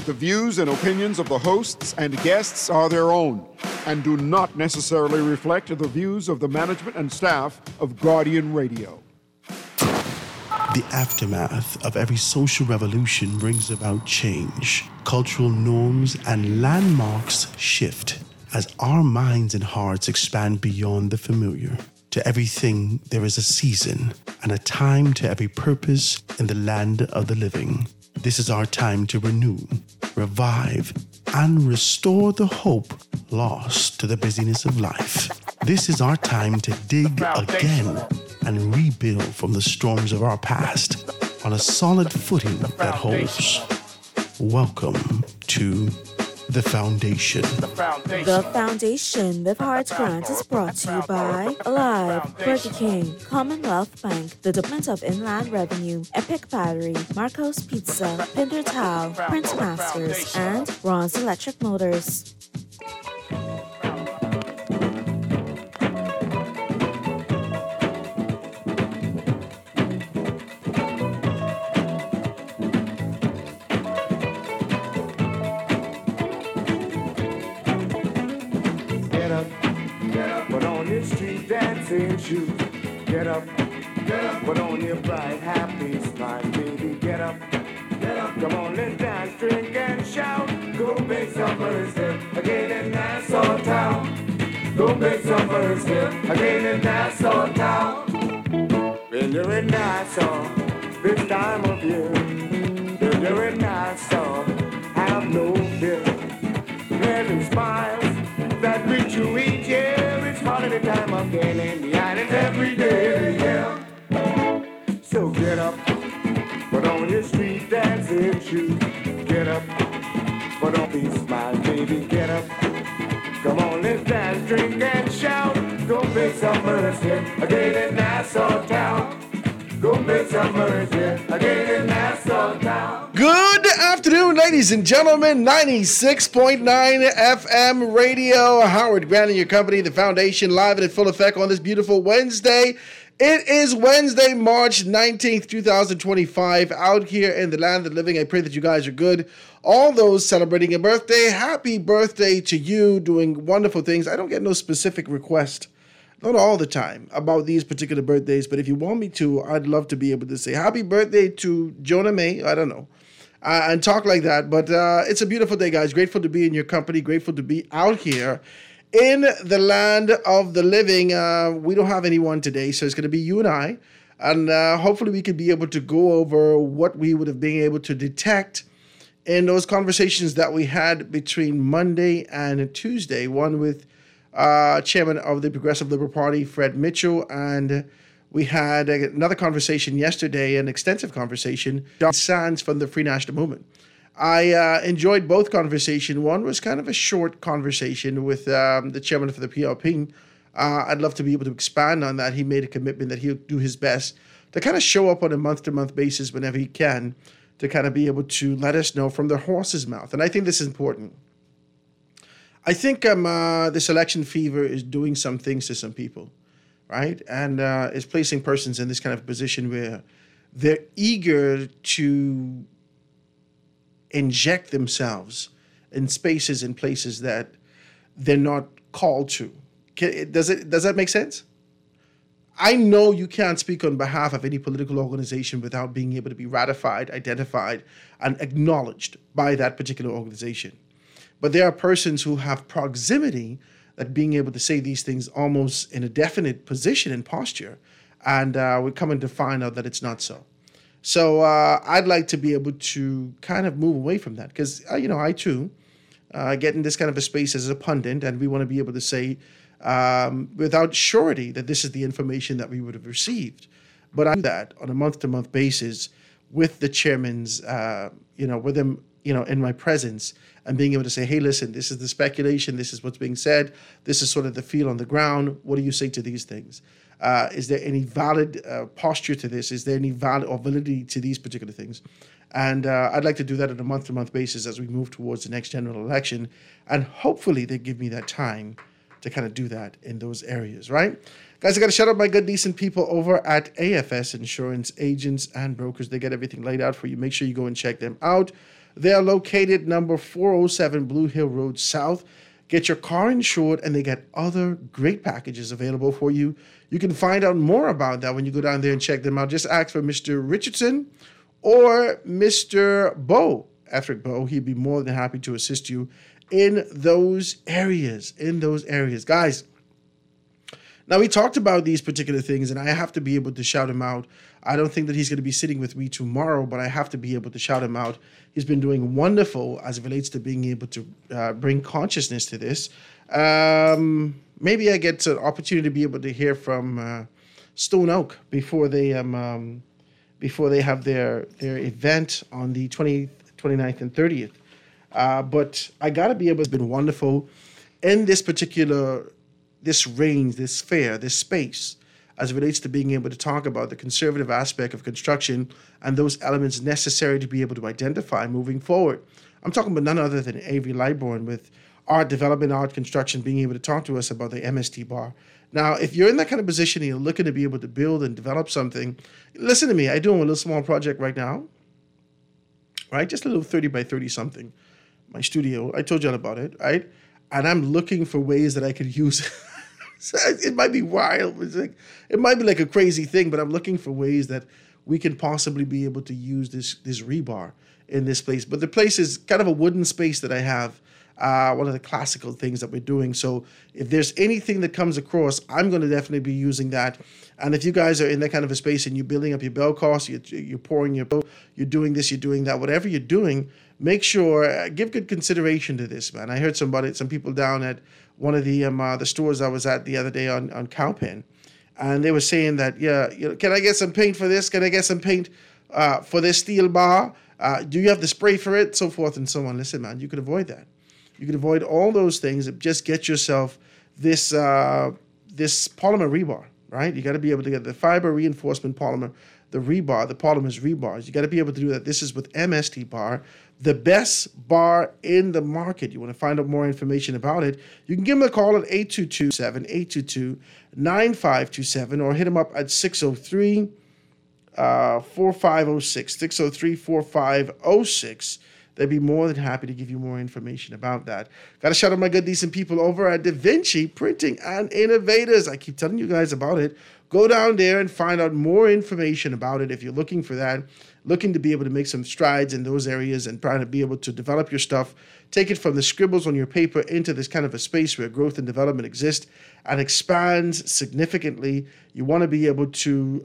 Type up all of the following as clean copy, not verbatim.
The views and opinions of the hosts and guests are their own and do not necessarily reflect the views of the management and staff of Guardian Radio. The aftermath of every social revolution brings about change. Cultural norms and landmarks shift as our minds and hearts expand beyond the familiar. To everything, there is a season and a time to every purpose in the land of the living. This is our time to renew, revive, and restore the hope lost to the busyness of life. This is our time to dig again and rebuild from the storms of our past on a solid footing that holds. Welcome to The Foundation. The Foundation with Heart Grant is brought to you by Alive, Burger King, Commonwealth Bank, the Department of Inland Revenue, Epic Battery, Marco's Pizza, Pinder Towel, Prince Masters, and Ron's Electric Motors. Shoes. Get up, put on your bright, happy smile, baby. Get up, come on, let's dance, drink and shout. Go make some Thursday again in Nassau Town. Go make some Thursday again in Nassau Town. When you're in Nassau, this time of year, when you're in Nassau, have no fear. Pleasant smiles that greet you each year. It's holiday time again in the island every day, yeah. So get up, put on your street dancing shoes. Get up, put on these smiles, baby. Get up, come on, let's dance, drink and shout. Go make some mercy again in Nassau Town. Go make some mercy again in Nassau Town. Good afternoon, ladies and gentlemen. 96.9 FM radio. Howard Grant and your company, The Foundation, live and in full effect on this beautiful Wednesday. It is Wednesday, March 19th, 2025, out here in the land of the living. I pray that you guys are good. All those celebrating a birthday, happy birthday to you, doing wonderful things. I don't get no specific request, not all the time, about these particular birthdays, but if you want me to, I'd love to be able to say happy birthday to Jonah May, I don't know, and talk like that. But it's a beautiful day, guys. Grateful to be in your company, grateful to be out here in the land of the living. We don't have anyone today, so it's going to be you and I, and hopefully we could be able to go over what we would have been able to detect in those conversations that we had between Monday and Tuesday, one with Chairman of the Progressive Liberal Party, Fred Mitchell, and we had another conversation yesterday, an extensive conversation, John Sands from the Free National Movement. I enjoyed both conversations. One was kind of a short conversation with the chairman for the PRP. I'd love to be able to expand on that. He made a commitment that he'll do his best to kind of show up on a month-to-month basis whenever he can to kind of be able to let us know from the horse's mouth. And I think this is important. I think this election fever is doing some things to some people, right? And it's placing persons in this kind of position where they're eager to inject themselves in spaces and places that they're not called to. Does that make sense? I know you can't speak on behalf of any political organization without being able to be ratified, identified, and acknowledged by that particular organization. But there are persons who have proximity that being able to say these things almost in a definite position and posture, and we're coming to find out that it's not so. So I'd like to be able to kind of move away from that because, I too get in this kind of a space as a pundit, and we want to be able to say without surety that this is the information that we would have received. But I do that on a month-to-month basis with the chairmans, with them, in my presence, and being able to say, hey, listen, this is the speculation, this is what's being said, this is sort of the feel on the ground. What do you say to these things? Is there any valid posture to this? Is there any valid or validity to these particular things? And I'd like to do that on a month-to-month basis as we move towards the next general election. And hopefully they give me that time to kind of do that in those areas, right? Guys, I got to shout out my good, decent people over at AFS Insurance Agents and Brokers. They get everything laid out for you. Make sure you go and check them out. They are located number 407 Blue Hill Road South. Get your car insured, and they got other great packages available for you. You can find out more about that when you go down there and check them out. Just ask for Mr. Richardson or Mr. Bowe, Ethric Bowe. He'd be more than happy to assist you in those areas. Guys, now we talked about these particular things, and I have to be able to shout him out. I don't think that he's going to be sitting with me tomorrow, but I have to be able to shout him out. He's been doing wonderful as it relates to being able to bring consciousness to this. Maybe I get an opportunity to be able to hear from Stone Oak before they have their event on the 20th, 29th, and 30th. But I got to be able to. It's been wonderful in this range, this fair, this space, as it relates to being able to talk about the conservative aspect of construction and those elements necessary to be able to identify moving forward. I'm talking about none other than Avery Lightbourne with art development, art construction, being able to talk to us about the MST bar. Now, if you're in that kind of position and you're looking to be able to build and develop something, listen to me. I'm doing a little small project right now, right? Just a little 30 by 30 something. My studio, I told you all about it, right? And I'm looking for ways that I could use So it might be wild. It might be like a crazy thing, but I'm looking for ways that we can possibly be able to use this rebar in this place. But the place is kind of a wooden space that I have, one of the classical things that we're doing. So if there's anything that comes across, I'm going to definitely be using that. And if you guys are in that kind of a space and you're building up your bell costs, you're pouring your bell, you're doing this, you're doing that, whatever you're doing, make sure, give good consideration to this, man. I heard some people down at one of the stores I was at the other day on Cowpen, and they were saying that, can I get some paint for this? Can I get some paint for this steel bar? Do you have the spray for it? So forth and so on. Listen, man, you could avoid that. You could avoid all those things. Just get yourself this polymer rebar, right? You got to be able to get the fiber reinforcement polymer, the rebar, the polymer's rebars. You got to be able to do that. This is with MST bar, the best bar in the market. You want to find out more information about it, you can give them a call at 822-822-9527 or hit them up at 603-4506, 603-4506. They'd be more than happy to give you more information about that. Got to shout out my good, decent people over at Da Vinci Printing and Innovators. I keep telling you guys about it. Go down there and find out more information about it if you're looking for that, looking to be able to make some strides in those areas and trying to be able to develop your stuff, take it from the scribbles on your paper into this kind of a space where growth and development exist and expands significantly. You want to be able to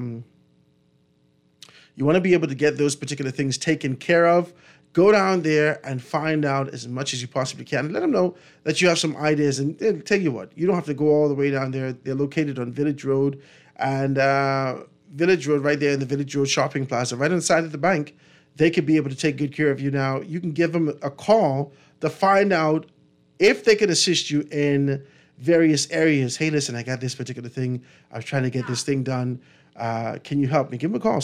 get those particular things taken care of. Go down there and find out as much as you possibly can. Let them know that you have some ideas. And they'll tell you what, you don't have to go all the way down there. They're located on Village Road and Village Road, right there in the Village Road Shopping Plaza, right on the side of the bank. They could be able to take good care of you. Now, you can give them a call to find out if they can assist you in various areas. Hey, listen, I got this particular thing. I was trying to get this thing done. Can you help me? Give them a call,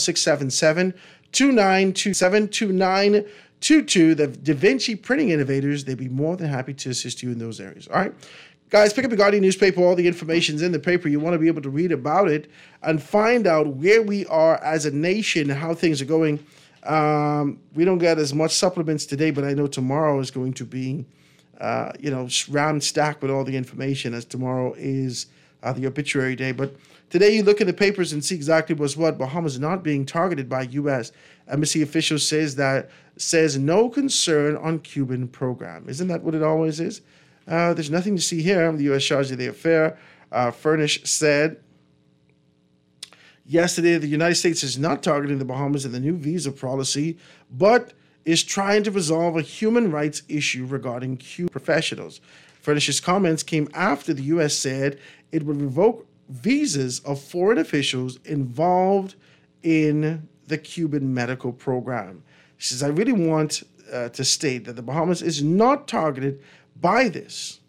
677-292-72922. The Da Vinci Printing Innovators. They'd be more than happy to assist you in those areas. All right, guys, pick up the Guardian newspaper. All the information's in the paper. You want to be able to read about it and find out where we are as a nation, how things are going. We don't get as much supplements today, but I know tomorrow is going to be, rammed stacked with all the information, as tomorrow is the obituary day. But today you look in the papers and see exactly what's what. Bahamas not being targeted by U.S. Embassy officials says no concern on Cuban program. Isn't that what it always is? There's nothing to see here. The U.S. charge of the affair. Furnish said yesterday the United States is not targeting the Bahamas in the new visa policy, but is trying to resolve a human rights issue regarding Cuban professionals. Furnish's comments came after the U.S. said it would revoke visas of foreign officials involved in the Cuban medical program. She says, I really want to state that the Bahamas is not targeted by this.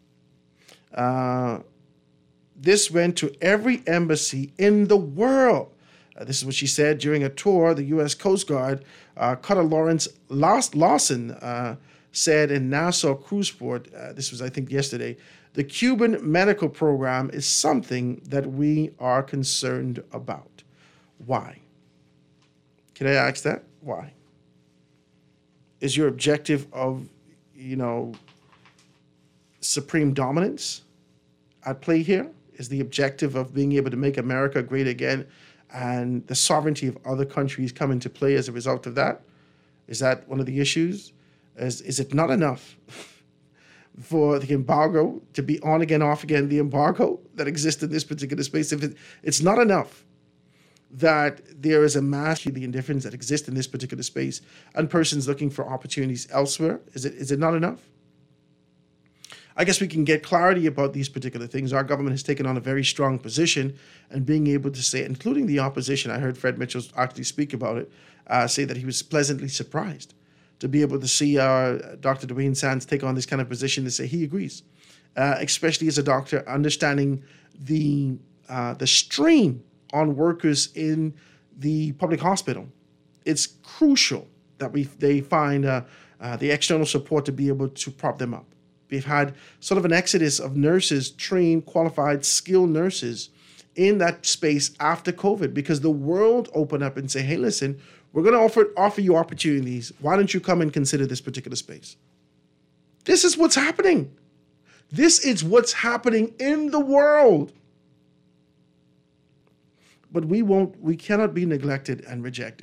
This went to every embassy in the world. This is what she said during a tour. The U.S. Coast Guard, Cutter Lawrence Lawson, said in Nassau Cruiseport, this was, I think, yesterday, the Cuban medical program is something that we are concerned about. Why? Can I ask that? Why? Is your objective of, supreme dominance at play here? Is the objective of being able to make America great again and the sovereignty of other countries come into play as a result of that? Is that one of the issues? Is it not enough for the embargo to be on again, off again, the embargo that exists in this particular space? If it's not enough that there is a mass the indifference that exists in this particular space and persons looking for opportunities elsewhere, is it not enough? I guess we can get clarity about these particular things. Our government has taken on a very strong position and being able to say, including the opposition, I heard Fred Mitchell actually speak about it, say that he was pleasantly surprised to be able to see Dr. Dwayne Sands take on this kind of position to say he agrees, especially as a doctor, understanding the strain on workers in the public hospital. It's crucial that they find the external support to be able to prop them up. We've had sort of an exodus of nurses, trained, qualified, skilled nurses in that space after COVID because the world opened up and say, hey, listen, we're going to offer you opportunities. Why don't you come and consider this particular space? This is what's happening. This is what's happening in the world. But we cannot be neglected and rejected.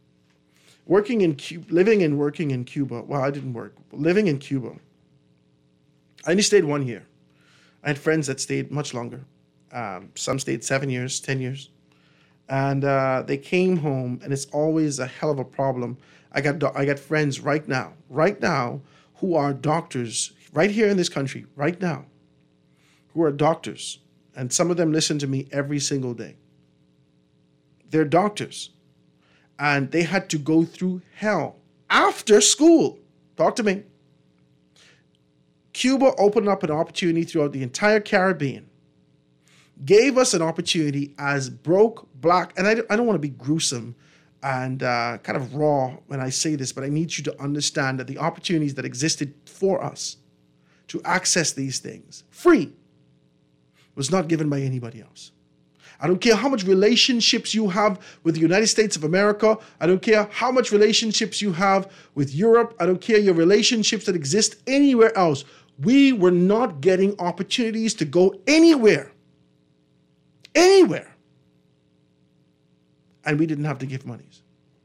Living and working in Cuba, well, I didn't work. Living in Cuba, I only stayed 1 year. I had friends that stayed much longer. Some stayed 7 years, 10 years. And they came home, and it's always a hell of a problem. I got friends right now, who are doctors, right here in this country, right now, who are doctors. And some of them listen to me every single day. They're doctors. And they had to go through hell after school. Talk to me. Cuba opened up an opportunity throughout the entire Caribbean, gave us an opportunity as broke, black, and I don't want to be gruesome and kind of raw when I say this, but I need you to understand that the opportunities that existed for us to access these things free was not given by anybody else. I don't care how much relationships you have with the United States of America. I don't care how much relationships you have with Europe. I don't care your relationships that exist anywhere else. We were not getting opportunities to go anywhere. Anywhere. And we didn't have to give monies.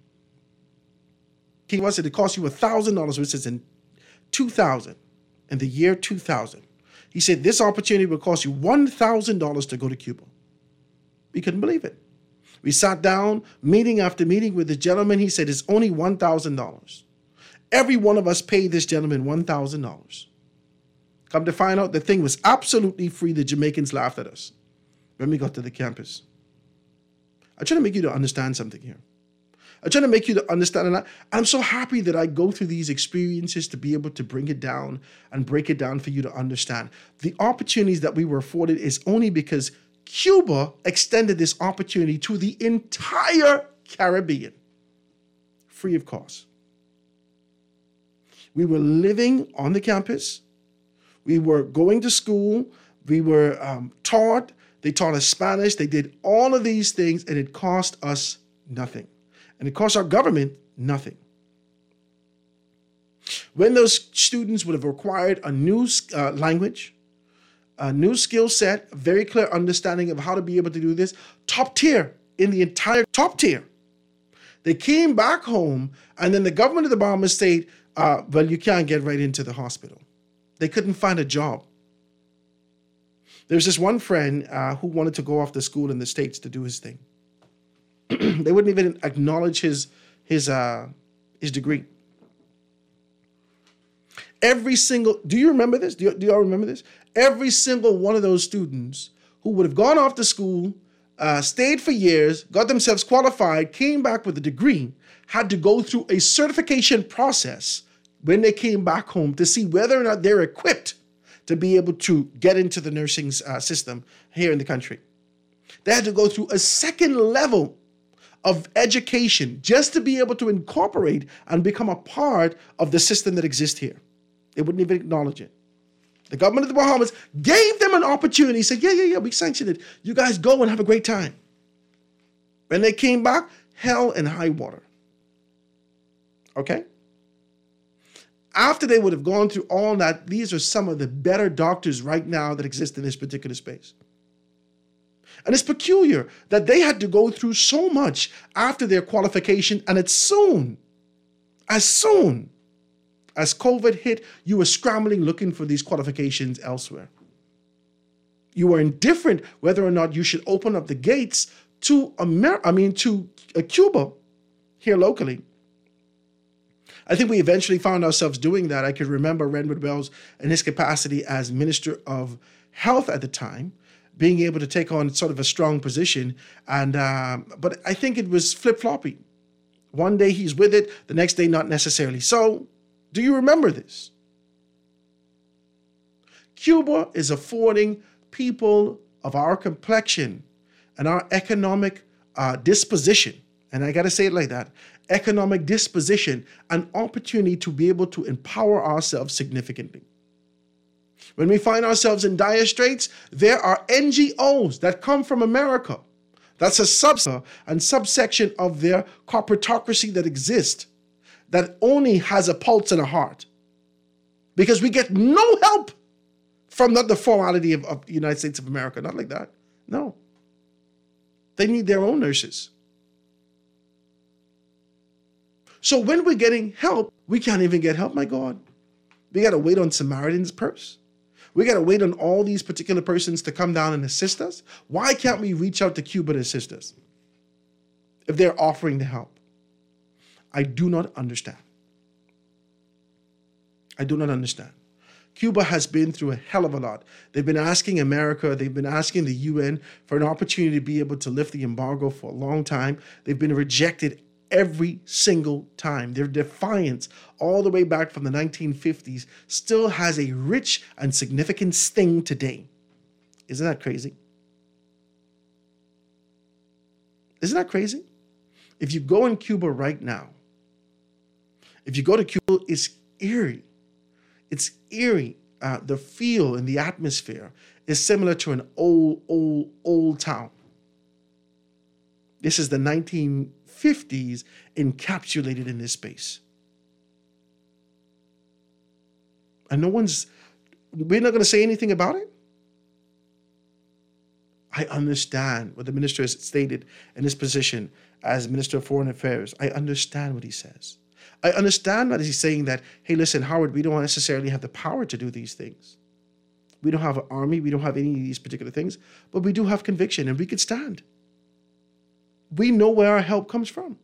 He said it cost you $1,000, which is in 2000, in the year 2000. He said this opportunity will cost you $1,000 to go to Cuba. We couldn't believe it. We sat down, meeting after meeting with the gentleman. He said, it's only $1,000. Every one of us paid this gentleman $1,000. Come to find out, the thing was absolutely free. The Jamaicans laughed at us when we got to the campus. I'm trying to make you to understand something here. I'm trying to make you to understand. And I'm so happy that I go through these experiences to be able to bring it down and break it down for you to understand. The opportunities that we were afforded is only because Cuba extended this opportunity to the entire Caribbean, free of cost. We were living on the campus. We were going to school. We were taught. They taught us Spanish. They did all of these things, and it cost us nothing. And it cost our government nothing. When those students would have required a new language, a new skill set, a very clear understanding of how to be able to do this, top tier in the entire top tier. They came back home, and then the government of the Bahamas said, well, you can't get right into the hospital. They couldn't find a job. There's this one friend who wanted to go off to school in the States to do his thing. They wouldn't even acknowledge his degree. Every single, do you remember this? Do y'all remember this? Every single one of those students who would have gone off to school, stayed for years, got themselves qualified, came back with a degree, had to go through a certification process when they came back home to see whether or not they're equipped to be able to get into the nursing system here in the country. They had to go through a second level of education just to be able to incorporate and become a part of the system that exists here. They wouldn't even acknowledge it. The government of the Bahamas gave them an opportunity, said, yeah, we sanctioned it. You guys go and have a great time. When they came back, hell and high water. Okay? After they would have gone through all that, these are some of the better doctors right now that exist in this particular space. And it's peculiar that they had to go through so much after their qualification, and as soon as COVID hit, you were scrambling looking for these qualifications elsewhere. You were indifferent whether or not you should open up the gates to Cuba here locally. I think we eventually found ourselves doing that. I could remember Renwood Wells in his capacity as Minister of Health at the time, being able to take on sort of a strong position. But I think it was flip-floppy. One day he's with it, the next day not necessarily. So, do you remember this? Cuba is affording people of our complexion and our economic disposition, and I got to say it like that, economic disposition, an opportunity to be able to empower ourselves significantly. When we find ourselves in dire straits, there are NGOs that come from America. That's a subsection of their corporatocracy that exists, that only has a pulse and a heart. Because we get no help from not the formality of the United States of America. Not like that. No. They need their own nurses. So when we're getting help, we can't even get help, my God. We got to wait on Samaritan's Purse. We got to wait on all these particular persons to come down and assist us. Why can't we reach out to Cuba to assist us if they're offering to help? I do not understand. I do not understand. Cuba has been through a hell of a lot. They've been asking America, they've been asking the UN for an opportunity to be able to lift the embargo for a long time. They've been rejected every single time. Their defiance, all the way back from the 1950s, still has a rich and significant sting today. Isn't that crazy? Isn't that crazy? If you go in Cuba right now, if you go to Cuba, it's eerie. It's eerie. The feel and the atmosphere is similar to an old town. This is the 1950s encapsulated in this space. And we're not going to say anything about it. I understand what the minister has stated in his position as Minister of Foreign Affairs. I understand what he says. I understand that he's saying that, hey, listen, Howard, we don't necessarily have the power to do these things. We don't have an army. We don't have any of these particular things. But we do have conviction, and we could stand. We know where our help comes from.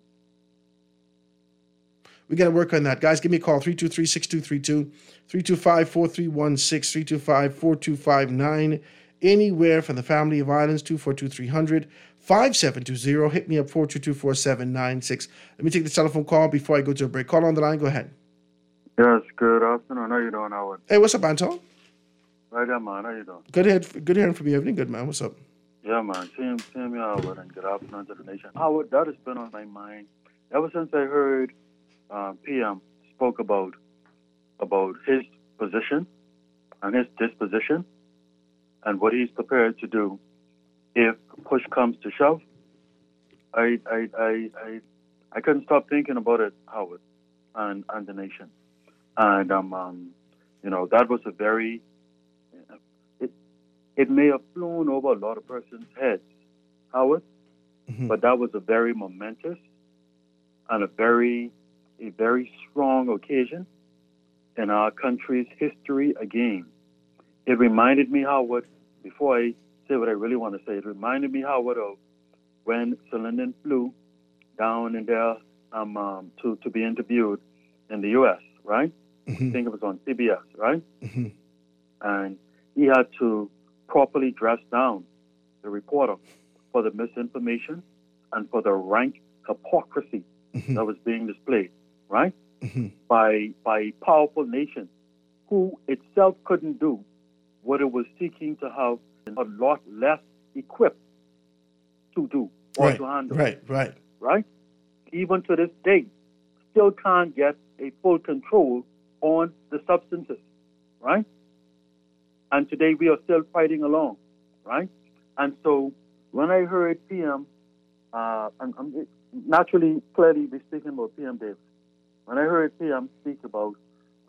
We got to work on that. Guys, give me a call, 323-6232, 325-4316, 325-4259. Anywhere from the family of islands, 242-300, 5720. Hit me up, 422-4796. Let me take the telephone call before I go to a break. Call on the line. Go ahead. Yes, good afternoon. How you doing, Howard? Hey, what's up, Anton? Right there, man. How you doing? Good hearing from you. Everything good, man. What's up? Yeah, man. Same here, Howard, and good afternoon to the nation. Howard, that has been on my mind ever since I heard PM spoke about his position and his disposition and what he's prepared to do if push comes to shove. I couldn't stop thinking about it, Howard, and the nation. And that was a very it may have flown over a lot of persons' heads, Howard, but that was a very momentous and a very strong occasion in our country's history again. It reminded me, Howard, before I say what I really want to say, it reminded me, Howard, of when Sir Lyndon flew down in there to be interviewed in the U.S., right? I think it was on CBS, right? And he had to properly dress down the reporter for the misinformation and for the rank hypocrisy that was being displayed, right? By a powerful nation who itself couldn't do what it was seeking to have a lot less equipped to do or to handle. Right? Even to this day, still can't get a full control on the substances, right? And today we are still fighting along, right? And so when I heard PM, I'm naturally, clearly be speaking about PM Davis. When I heard PM speak about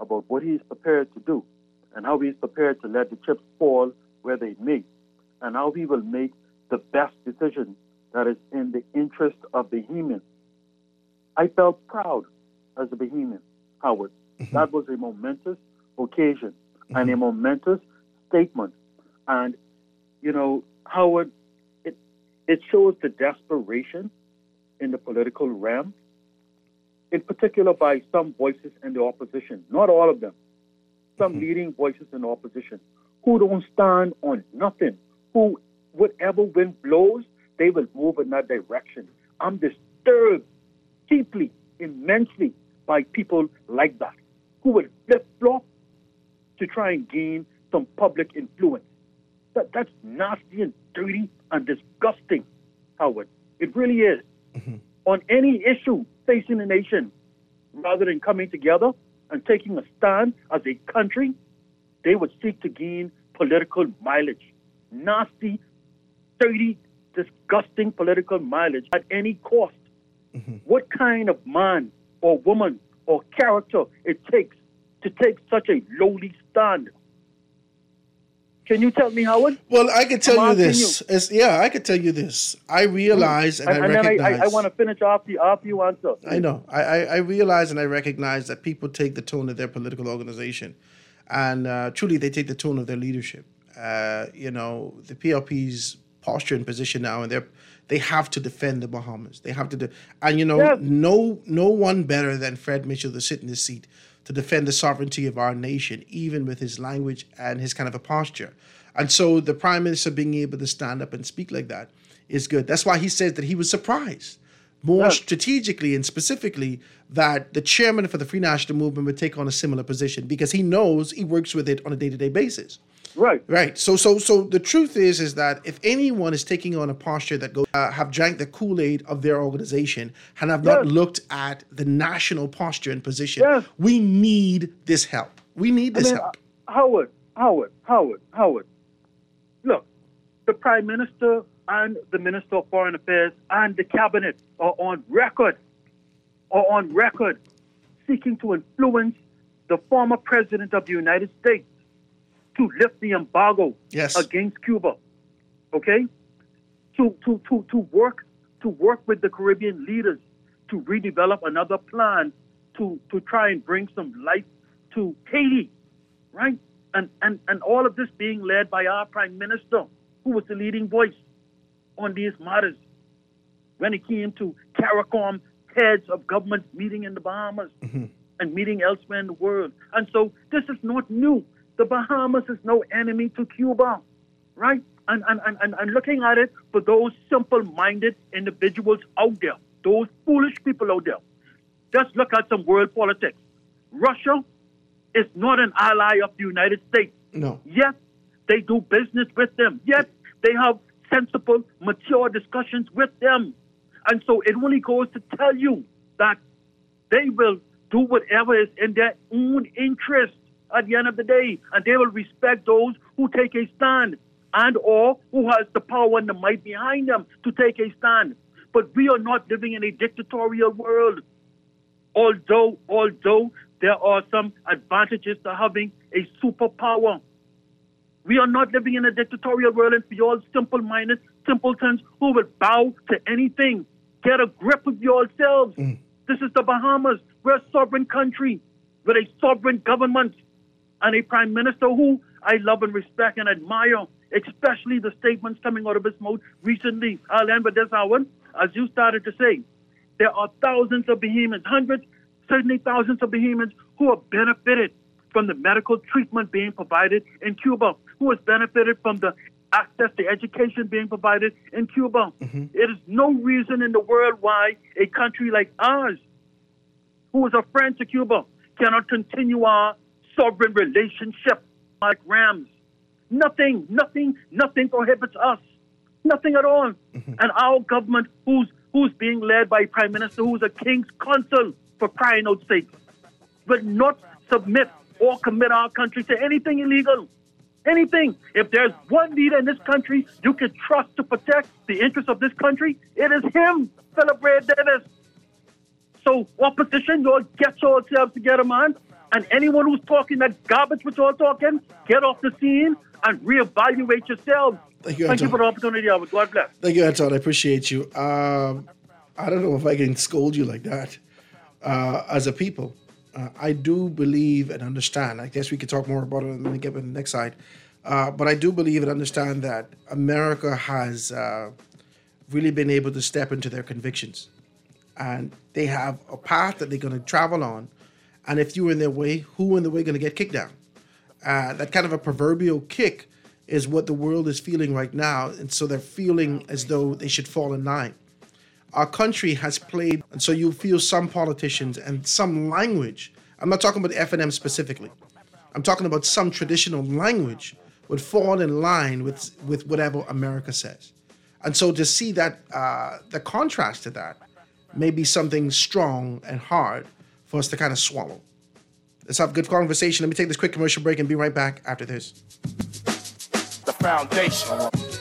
about what he's prepared to do and how he's prepared to let the chips fall where they may, and how he will make the best decision that is in the interest of Bahamians. I felt proud as a Bahamian, Howard. That was a momentous occasion and a momentous statement. And, you know, Howard, it shows the desperation in the political realm, in particular by some voices in the opposition, not all of them, some leading voices in the opposition, who don't stand on nothing, who, whatever wind blows, they will move in that direction. I'm disturbed deeply, immensely by people like that, who will flip-flop to try and gain some public influence. That's nasty and dirty and disgusting, Howard. It really is. On any issue facing the nation, rather than coming together and taking a stand as a country, they would seek to gain political mileage. Nasty, dirty, disgusting political mileage at any cost. What kind of man or woman or character it takes to take such a lowly stand? Can you tell me, Howard? Well, I can tell you this. I can tell you this. I realize and I recognize. Then I want to finish after you answer. I know. I realize and I recognize that people take the tone of their political organization, and truly they take the tone of their leadership. You know, the PLP's posture and position now, and they have to defend the Bahamas. They have to, and you know, yes. no one better than Fred Mitchell to sit in this seat to defend the sovereignty of our nation, even with his language and his kind of a posture. And so the Prime Minister being able to stand up and speak like that is good. That's why he says that he was surprised, more strategically and specifically, that the chairman for the Free National Movement would take on a similar position, because he knows he works with it on a day-to-day basis. Right. So the truth is that if anyone is taking on a posture that goes, have drank the Kool-Aid of their organization and have not looked at the national posture and position, we need this help. We need this help. Howard. Look, the Prime Minister and the Minister of Foreign Affairs and the Cabinet are on record seeking to influence the former President of the United States to lift the embargo against Cuba, okay? To work with the Caribbean leaders to redevelop another plan to try and bring some life to Haiti, right? And all of this being led by our Prime Minister, who was the leading voice on these matters when it came to CARICOM heads of governments meeting in the Bahamas and meeting elsewhere in the world. And so this is not new. The Bahamas is no enemy to Cuba, right? And looking at it for those simple-minded individuals out there, those foolish people out there, just look at some world politics. Russia is not an ally of the United States. No. Yet they do business with them. Yet they have sensible, mature discussions with them. And so it only goes to tell you that they will do whatever is in their own interest at the end of the day, and they will respect those who take a stand and or who has the power and the might behind them to take a stand. But we are not living in a dictatorial world. Although there are some advantages to having a superpower, we are not living in a dictatorial world, and for you all simple-minded simpletons who will bow to anything, get a grip of yourselves. This is the Bahamas. We're a sovereign country with a sovereign government and a Prime Minister who I love and respect and admire, especially the statements coming out of his mouth recently. I'll end with this, Howard. As you started to say, there are thousands of Bahamians, hundreds, certainly thousands of Bahamians who have benefited from the medical treatment being provided in Cuba, who has benefited from the access to education being provided in Cuba. It is no reason in the world why a country like ours, who is a friend to Cuba, cannot continue our sovereign relationship like rams. Nothing prohibits us. Nothing at all. And our government, who's being led by a Prime Minister who's a king's consul, for crying out sake, will not submit or commit our country to anything illegal. Anything. If there's one leader in this country you can trust to protect the interests of this country, it is him, Philip Ray Davis. So, opposition, you'll get yourselves together, man, And anyone who's talking that garbage which you're talking, get off the scene and reevaluate yourselves. Thank you, Thank you Anton. for the opportunity, Albert. God bless. Thank you, Anton. I appreciate you. I don't know if I can scold you like that. As a people, I do believe and understand. I guess we could talk more about it when we get to the next side. But I do believe and understand that America has really been able to step into their convictions. And they have a path that they're going to travel on. And if you're in their way, who in the way going to get kicked down? That kind of a proverbial kick is what the world is feeling right now. And so they're feeling as though they should fall in line. Our country has played, and so you feel some politicians and some language. I'm not talking about F&M specifically. I'm talking about some traditional language would fall in line with whatever America says. And so to see that, the contrast to that may be something strong and hard for us to kind of swallow. Let's have a good conversation. Let me take this quick commercial break and be right back after this. The foundation.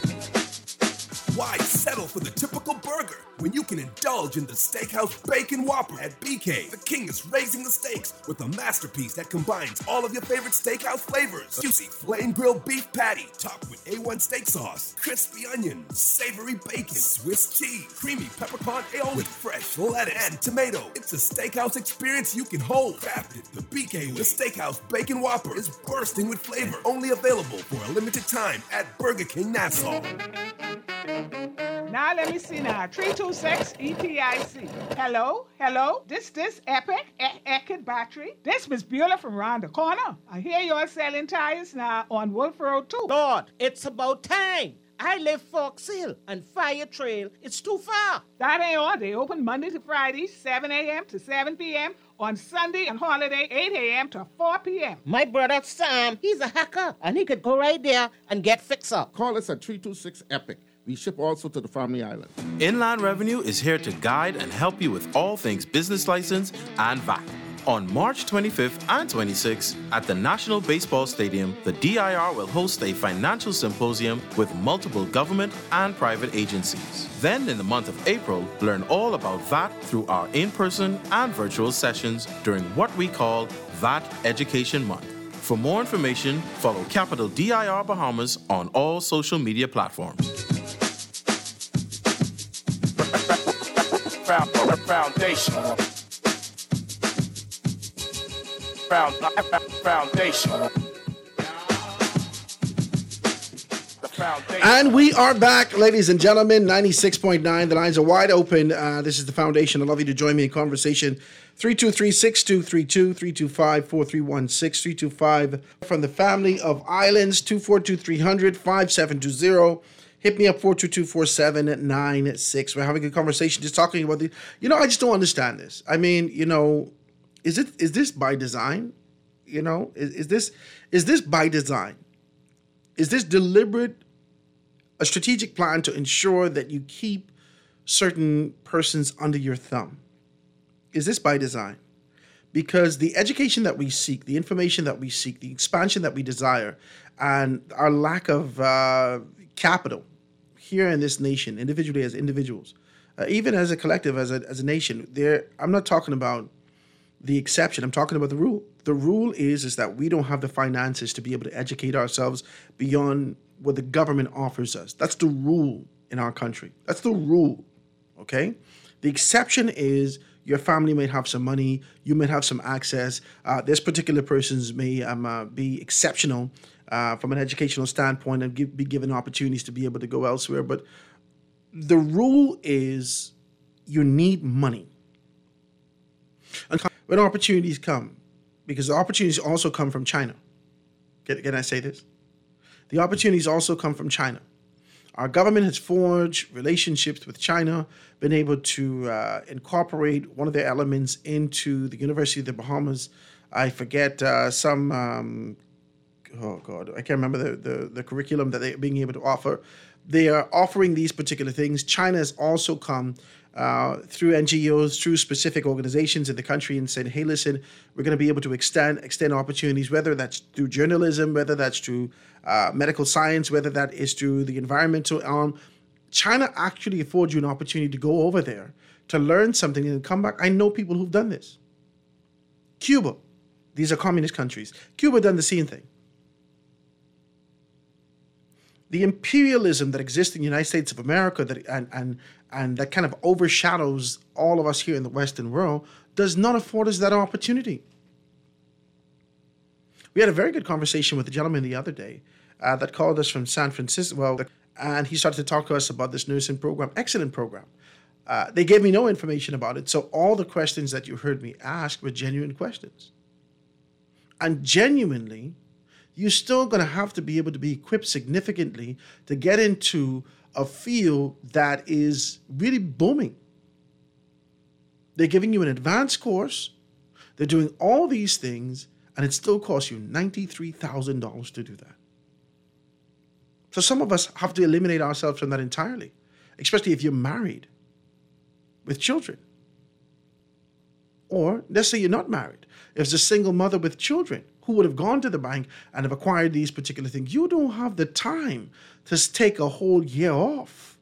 Why settle for the typical burger when you can indulge in the Steakhouse Bacon Whopper at BK? The king is raising the stakes with a masterpiece that combines all of your favorite steakhouse flavors. Juicy flame grilled beef patty topped with A1 steak sauce, crispy onion, savory bacon, Swiss cheese, creamy peppercorn aioli with fresh lettuce and tomato. It's a steakhouse experience you can hold. Crafted the BK way. The Steakhouse Bacon Whopper is bursting with flavor. Only available for a limited time at Burger King Nassau. Now let me see now. 326 EPIC. Hello? This Epic Eckert battery. This Miss Beulah from round the corner. I hear you're selling tires now on Wolf Road too. Lord, it's about time. I live Fox Hill and Fire Trail. It's too far. That ain't all. They open Monday to Friday, 7 a.m. to 7 p.m. On Sunday and holiday, 8 a.m. to 4 p.m. My brother Sam, he's a hacker, and he could go right there and get fixed up. Call us at 326 EPIC. We ship also to the Family Island. Inland Revenue is here to guide and help you with all things business license and VAT. On March 25th and 26th at the National Baseball Stadium, the DIR will host a financial symposium with multiple government and private agencies. Then in the month of April, learn all about VAT through our in-person and virtual sessions during what we call VAT Education Month. For more information, follow Capital DIR Bahamas on all social media platforms. Foundation. Foundation. And we are back, ladies and gentlemen. 96.9. The lines are wide open. This is the Foundation. I'd love you to join me in conversation. 323-6232, 325-4316, 325 from the family of islands, 242-300, 5720. Hit me up, 422-4796. We're having a conversation just talking about the, I just don't understand this. I mean, is this by design? Is this by design? Is this deliberate, a strategic plan to ensure that you keep certain persons under your thumb? Is this by design? Because the education that we seek, the information that we seek, the expansion that we desire, and our lack of capital here in this nation, individually as individuals, even as a collective, as a nation, I'm not talking about the exception. I'm talking about the rule. The rule is that we don't have the finances to be able to educate ourselves beyond what the government offers us. That's the rule in our country. That's the rule, okay? The exception is your family may have some money, you may have some access. This particular persons may be exceptional from an educational standpoint and be given opportunities to be able to go elsewhere. But the rule is you need money. And when opportunities come, because the opportunities also come from China. Can I say this? The opportunities also come from China. Our government has forged relationships with China, been able to incorporate one of their elements into the University of the Bahamas. I forget I can't remember the curriculum that they're being able to offer. They are offering these particular things. China has also come through NGOs, through specific organizations in the country and said, hey, listen, we're going to be able to extend opportunities, whether that's through journalism, whether that's through medical science, whether that is through the environmental arm. China actually affords you an opportunity to go over there, to learn something and come back. I know people who've done this. Cuba, These are communist countries. Cuba done the same thing. The imperialism that exists in the United States of America and that kind of overshadows all of us here in the Western world does not afford us that opportunity. We had a very good conversation with a gentleman the other day that called us from San Francisco, and he started to talk to us about this nursing program. Excellent program. They gave me no information about it, so all the questions that you heard me ask were genuine questions. And genuinely, you're still going to have to be able to be equipped significantly to get into a field that is really booming. They're giving you an advanced course. They're doing all these things, and it still costs you $93,000 to do that. So some of us have to eliminate ourselves from that entirely, especially if you're married with children. Or let's say you're not married. If it's a single mother with children who would have gone to the bank and have acquired these particular things, you don't have the time to take a whole year off.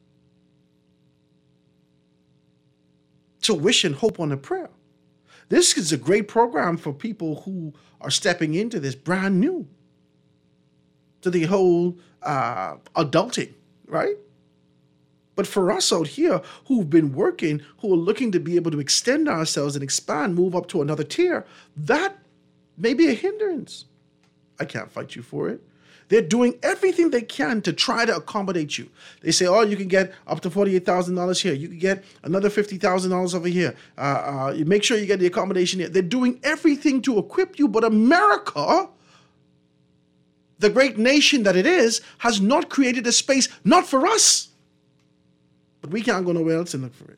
To wish and hope on a prayer. This is a great program for people who are stepping into this brand new to the whole adulting, right? But for us out here who've been working, who are looking to be able to extend ourselves and expand, move up to another tier, that may be a hindrance. I can't fight you for it. They're doing everything they can to try to accommodate you. They say, oh, you can get up to $48,000 here. You can get another $50,000 over here. You make sure you get the accommodation here. They're doing everything to equip you, but America, the great nation that it is, has not created a space, not for us. But we can't go nowhere else and look for it.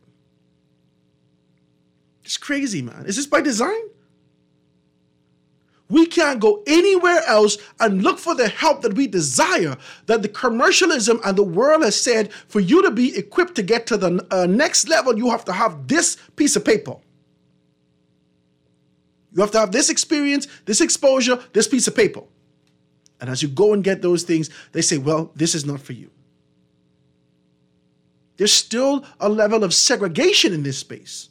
It's crazy, man. Is this by design? We can't go anywhere else and look for the help that we desire, that the commercialism and the world has said, for you to be equipped to get to the next level, you have to have this piece of paper. You have to have this experience, this exposure, this piece of paper. And as you go and get those things, they say, well, this is not for you. There's still a level of segregation in this space.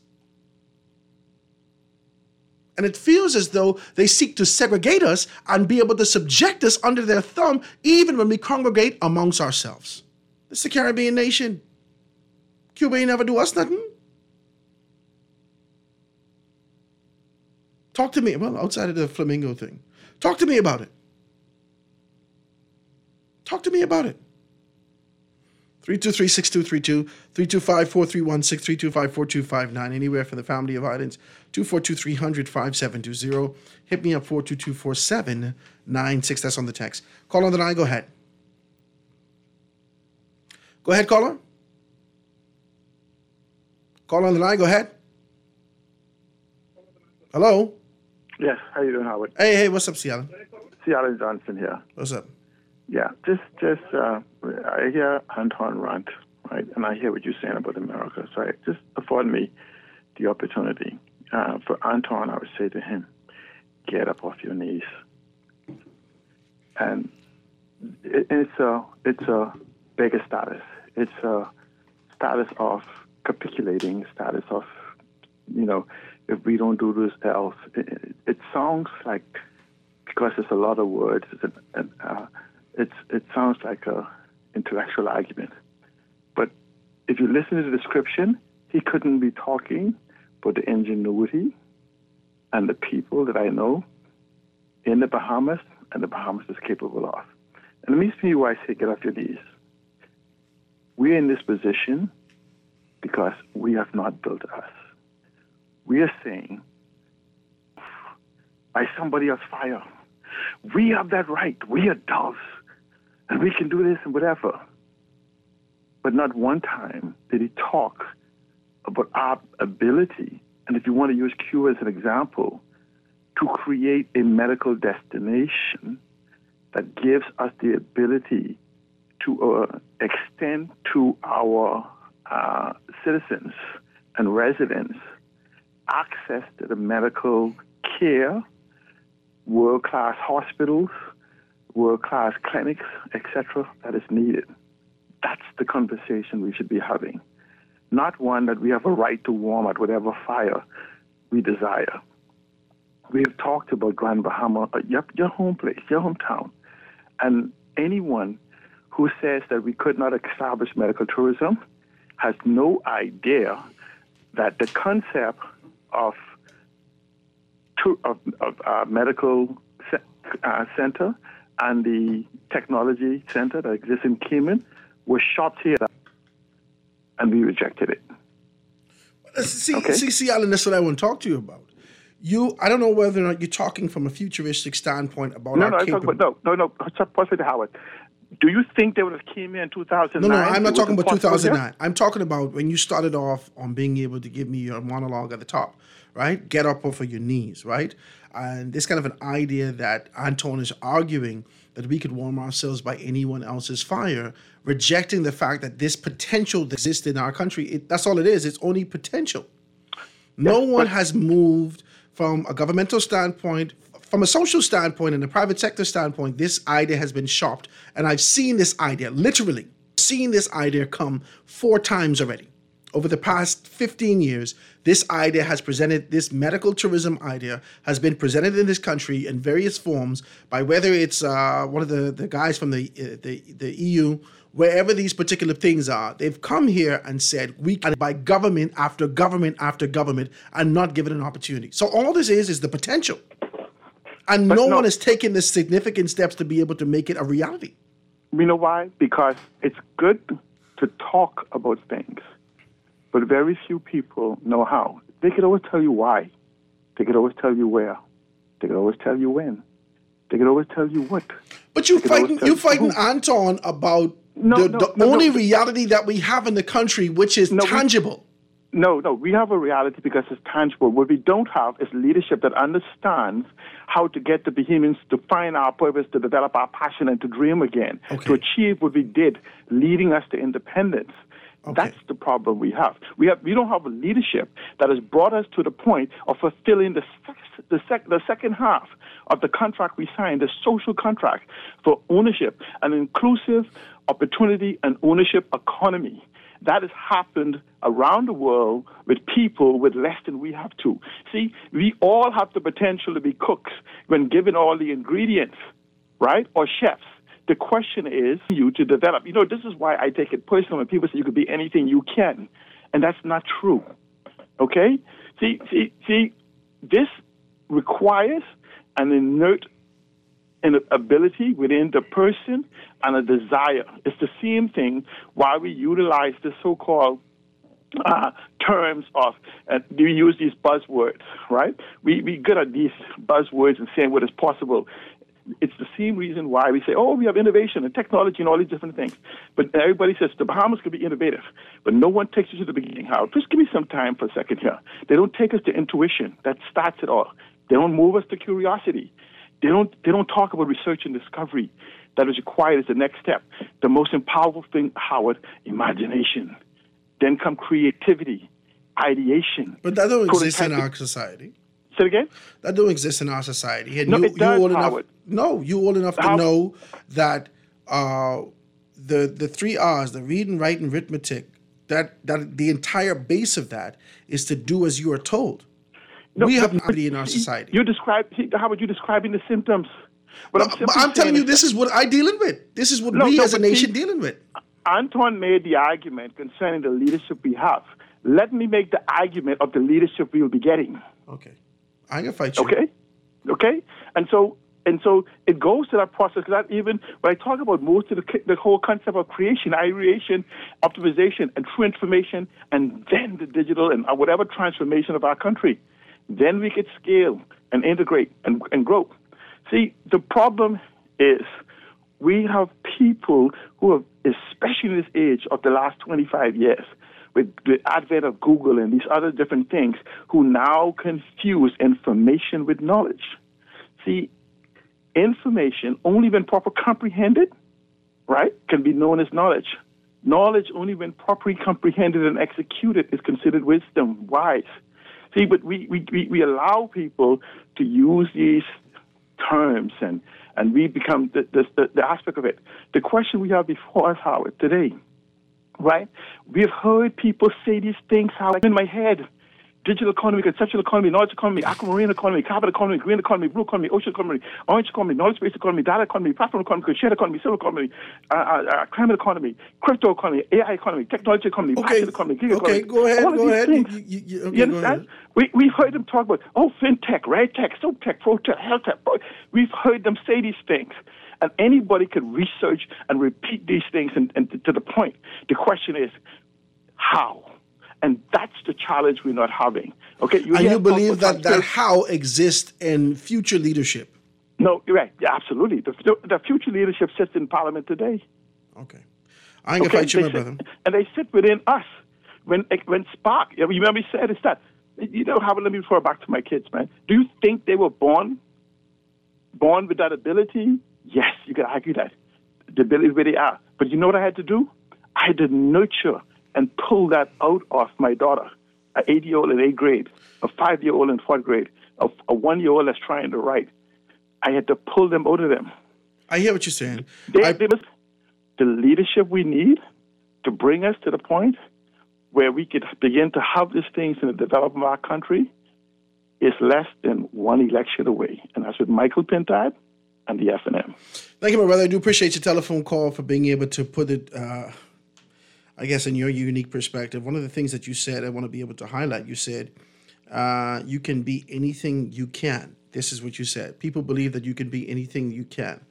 And it feels as though they seek to segregate us and be able to subject us under their thumb even when we congregate amongst ourselves. This is the Caribbean nation. Cuba ain't never do us nothing. Talk to me. Well, outside of the flamingo thing. Talk to me about it. Talk to me about it. 323-6232, 325-4316, 325-4259, anywhere from the family of Islands, 242-300-5720. Hit me up, 422-4796, that's on the text. Call on the line, go ahead. Go ahead, caller. Call on the line, go ahead. Hello? Yes, how you doing, Howard? Hey, what's up, Seattle? Seattle Johnson here. What's up? Yeah, I hear Anton rant, right? And I hear what you're saying about America. So it just afford me the opportunity. For Anton, I would say to him, get up off your knees. And it's a bigger status. It's a status of capitulating, status of, if we don't do this else. It sounds like, because it's a lot of words, it sounds like a intellectual argument. But if you listen to the description, he couldn't be talking but the ingenuity and the people that I know in the Bahamas and the Bahamas is capable of. And let me see why I say get off your knees. We're in this position because we have not built us. We are saying, by somebody else's fire, we have that right. We are doves. And we can do this and whatever. But not one time did he talk about our ability, and if you want to use Cuba as an example, to create a medical destination that gives us the ability to extend to our citizens and residents access to the medical care, world-class hospitals, world-class clinics, etc., that is needed. That's the conversation we should be having. Not one that we have a right to warm at whatever fire we desire. we've talked about Grand Bahama, your home place, your hometown. And anyone who says that we could not establish medical tourism has no idea that the concept of medical center and the technology center that exists in Cayman was shopped here, and we rejected it. See, Alan, that's what I want to talk to you about. I don't know whether or not you're talking from a futuristic standpoint about our capability. No. Possibly, Howard. Do you think they would have came here in 2009? No, I'm not talking about 2009. I'm talking about when you started off on being able to give me your monologue at the top, right? Get up off of your knees, right? And this kind of an idea that Anton is arguing that we could warm ourselves by anyone else's fire, rejecting the fact that this potential that exists in our country, that's all it is. It's only potential. No one has moved from a governmental standpoint, from a social standpoint and a private sector standpoint. This idea has been shopped. And I've seen this idea, literally seen this idea come 4 times already. Over the past 15 years, this idea has presented, this medical tourism idea has been presented in this country in various forms by whether it's one of the guys from the EU, wherever these particular things are. They've come here and said, we can by government after government after government and not give it an opportunity. So all this is the potential. And no one has taken the significant steps to be able to make it a reality. You know why? Because it's good to talk about things, but very few people know how. They could always tell you why. They could always tell you where. They could always tell you when. They could always tell you what. But you fighting Anton about the only reality that we have in the country, which is tangible. No, we have a reality because it's tangible. What we don't have is leadership that understands how to get the Bahamians to find our purpose, to develop our passion, and to dream again, to achieve what we did, leading us to independence. That's the problem we have. We don't have a leadership that has brought us to the point of fulfilling the second half of the contract we signed, the social contract for ownership, an inclusive opportunity and ownership economy. That has happened around the world with people with less than we have to. See, we all have the potential to be cooks when given all the ingredients, right? Or chefs. The question is you to develop. You know, this is why I take it personal when people say you could be anything you can. And that's not true. Okay? See, this requires an inert ability within the person and a desire. It's the same thing why we utilize the so-called terms of, we use these buzzwords, right? We good at these buzzwords and saying what is possible. It's the same reason why we say, we have innovation and technology and all these different things. But everybody says the Bahamas could be innovative. But no one takes you to the beginning. How? Just give me some time for a second here. They don't take us to intuition. That starts it all. They don't move us to curiosity. They don't talk about research and discovery that is required as the next step. The most powerful thing, Howard, imagination. Then come creativity, ideation. But that don't exist in our society. Say it again? That don't exist in our society. And it does, Howard. You old enough to know that the 3 R's, the reading, writing, arithmetic, that the entire base of that is to do as you are told. We have nobody in our society. How about you describing the symptoms? I'm telling you, this is what I'm dealing with. This is what we as a nation dealing with. Anton made the argument concerning the leadership we have. Let me make the argument of the leadership we will be getting. Okay. I'm going to fight you. Okay? And so it goes to that process. That even when I talk about most of the whole concept of creation, ideation, optimization, and true information, and then the digital and whatever transformation of our country, then we could scale and integrate and grow. See, the problem is we have people who have, especially in this age of the last 25 years, with the advent of Google and these other different things, who now confuse information with knowledge. See, information, only when properly comprehended, right, can be known as knowledge. Knowledge, only when properly comprehended and executed, is considered wisdom, wise. See, but we allow people to use these terms and we become the aspect of it. The question we have before us, Howard, today, right? We have heard people say these things, Howard, in my head. digital economy, conceptual economy, knowledge economy, aquamarine economy, carbon economy, green economy, blue economy, ocean economy, orange economy, knowledge-based economy, data economy, platform economy, shared economy, civil economy, climate economy, crypto economy, AI economy, technology economy, passive economy, gig economy. Okay, go ahead. You understand? We've heard them talk about, fintech, RegTech, SoapTech, ProTech, HealthTech. We've heard them say these things. And anybody can research and repeat these things and to the point. The question is, how? And that's the challenge we're not having. Okay, and you believe that how exists in future leadership? No, you're right. Yeah, absolutely. The future leadership sits in Parliament today. Okay. I ain't gonna fight you, my brother. And they sit within us. When Spark, you remember he said, it's that, let me refer back to my kids, man. Do you think they were born with that ability? Yes, you can argue that. The ability where they are. But you know what I had to do? I had to nurture and pull that out of my daughter, an 8-year-old in 8th grade, a 5-year-old in 4th grade, a 1-year-old that's trying to write. I had to pull them out of them. I hear what you're saying. The leadership we need to bring us to the point where we could begin to have these things in the development of our country is less than one election away. And that's with Michael Pintard and the FNM. Thank you, my brother. I do appreciate your telephone call for being able to put it, I guess, in your unique perspective. One of the things that you said, I want to be able to highlight, you said, you can be anything you can. This is what you said. People believe that you can be anything you can.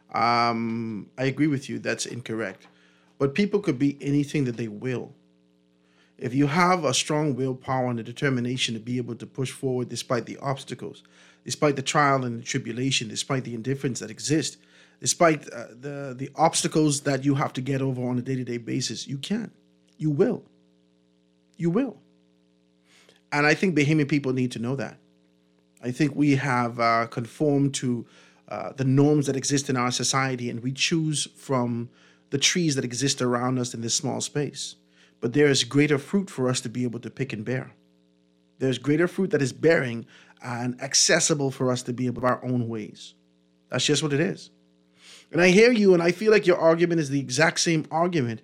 I agree with you. That's incorrect. But people could be anything that they will. If you have a strong willpower and a determination to be able to push forward despite the obstacles, despite the trial and the tribulation, despite the indifference that exists, despite the obstacles that you have to get over on a day-to-day basis, you can. You will. You will. And I think Bahamian people need to know that. I think we have conformed to the norms that exist in our society, and we choose from the trees that exist around us in this small space. But there is greater fruit for us to be able to pick and bear. There's greater fruit that is bearing and accessible for us to be able to our own ways. That's just what it is. And I hear you, and I feel like your argument is the exact same argument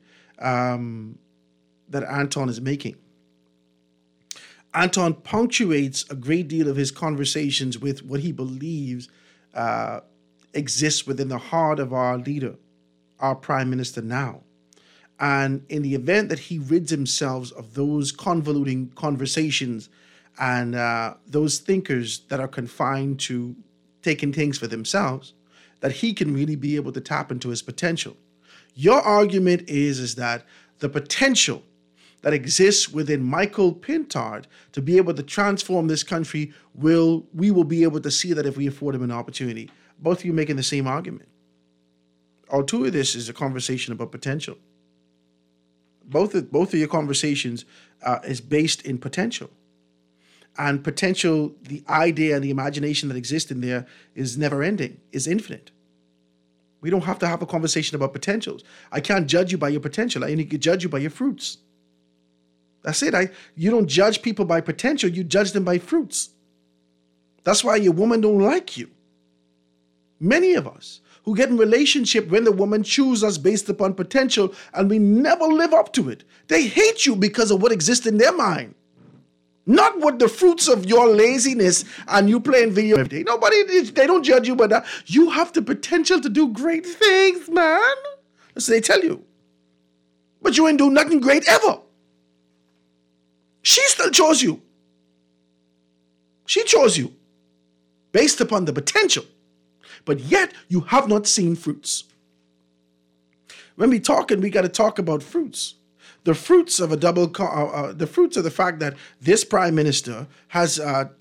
that Anton is making. Anton punctuates a great deal of his conversations with what he believes exists within the heart of our leader, our prime minister now. And in the event that he rids himself of those convoluting conversations and those thinkers that are confined to taking things for themselves, that he can really be able to tap into his potential. Your argument is that the potential that exists within Michael Pintard to be able to transform this country, we will be able to see that if we afford him an opportunity. Both of you making the same argument. All two of this is a conversation about potential. Both of your conversations is based in potential. And potential, the idea and the imagination that exists in there is never ending, is infinite. We don't have to have a conversation about potentials. I can't judge you by your potential. I only can judge you by your fruits. That's it. You don't judge people by potential. You judge them by fruits. That's why your woman don't like you. Many of us who get in relationship when the woman chooses us based upon potential and we never live up to it. They hate you because of what exists in their mind. Not what the fruits of your laziness and you playing video every day. They don't judge you, but you have the potential to do great things, man. That's what they tell you. But you ain't do nothing great ever. She still chose you. She chose you based upon the potential. But yet you have not seen fruits. When we talking, we got to talk about fruits. The fruits of the fruits of the fact that this prime minister has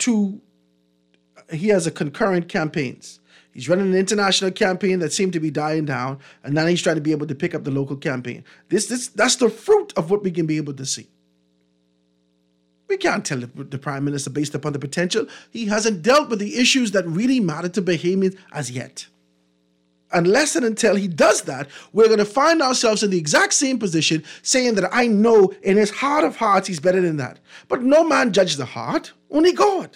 he has a concurrent campaigns. He's running an international campaign that seemed to be dying down, and now he's trying to be able to pick up the local campaign. That's the fruit of what we can be able to see. We can't tell the prime minister based upon the potential. He hasn't dealt with the issues that really matter to Bahamians as yet. Unless and until he does that, we're going to find ourselves in the exact same position saying that I know in his heart of hearts he's better than that. But no man judges the heart, only God.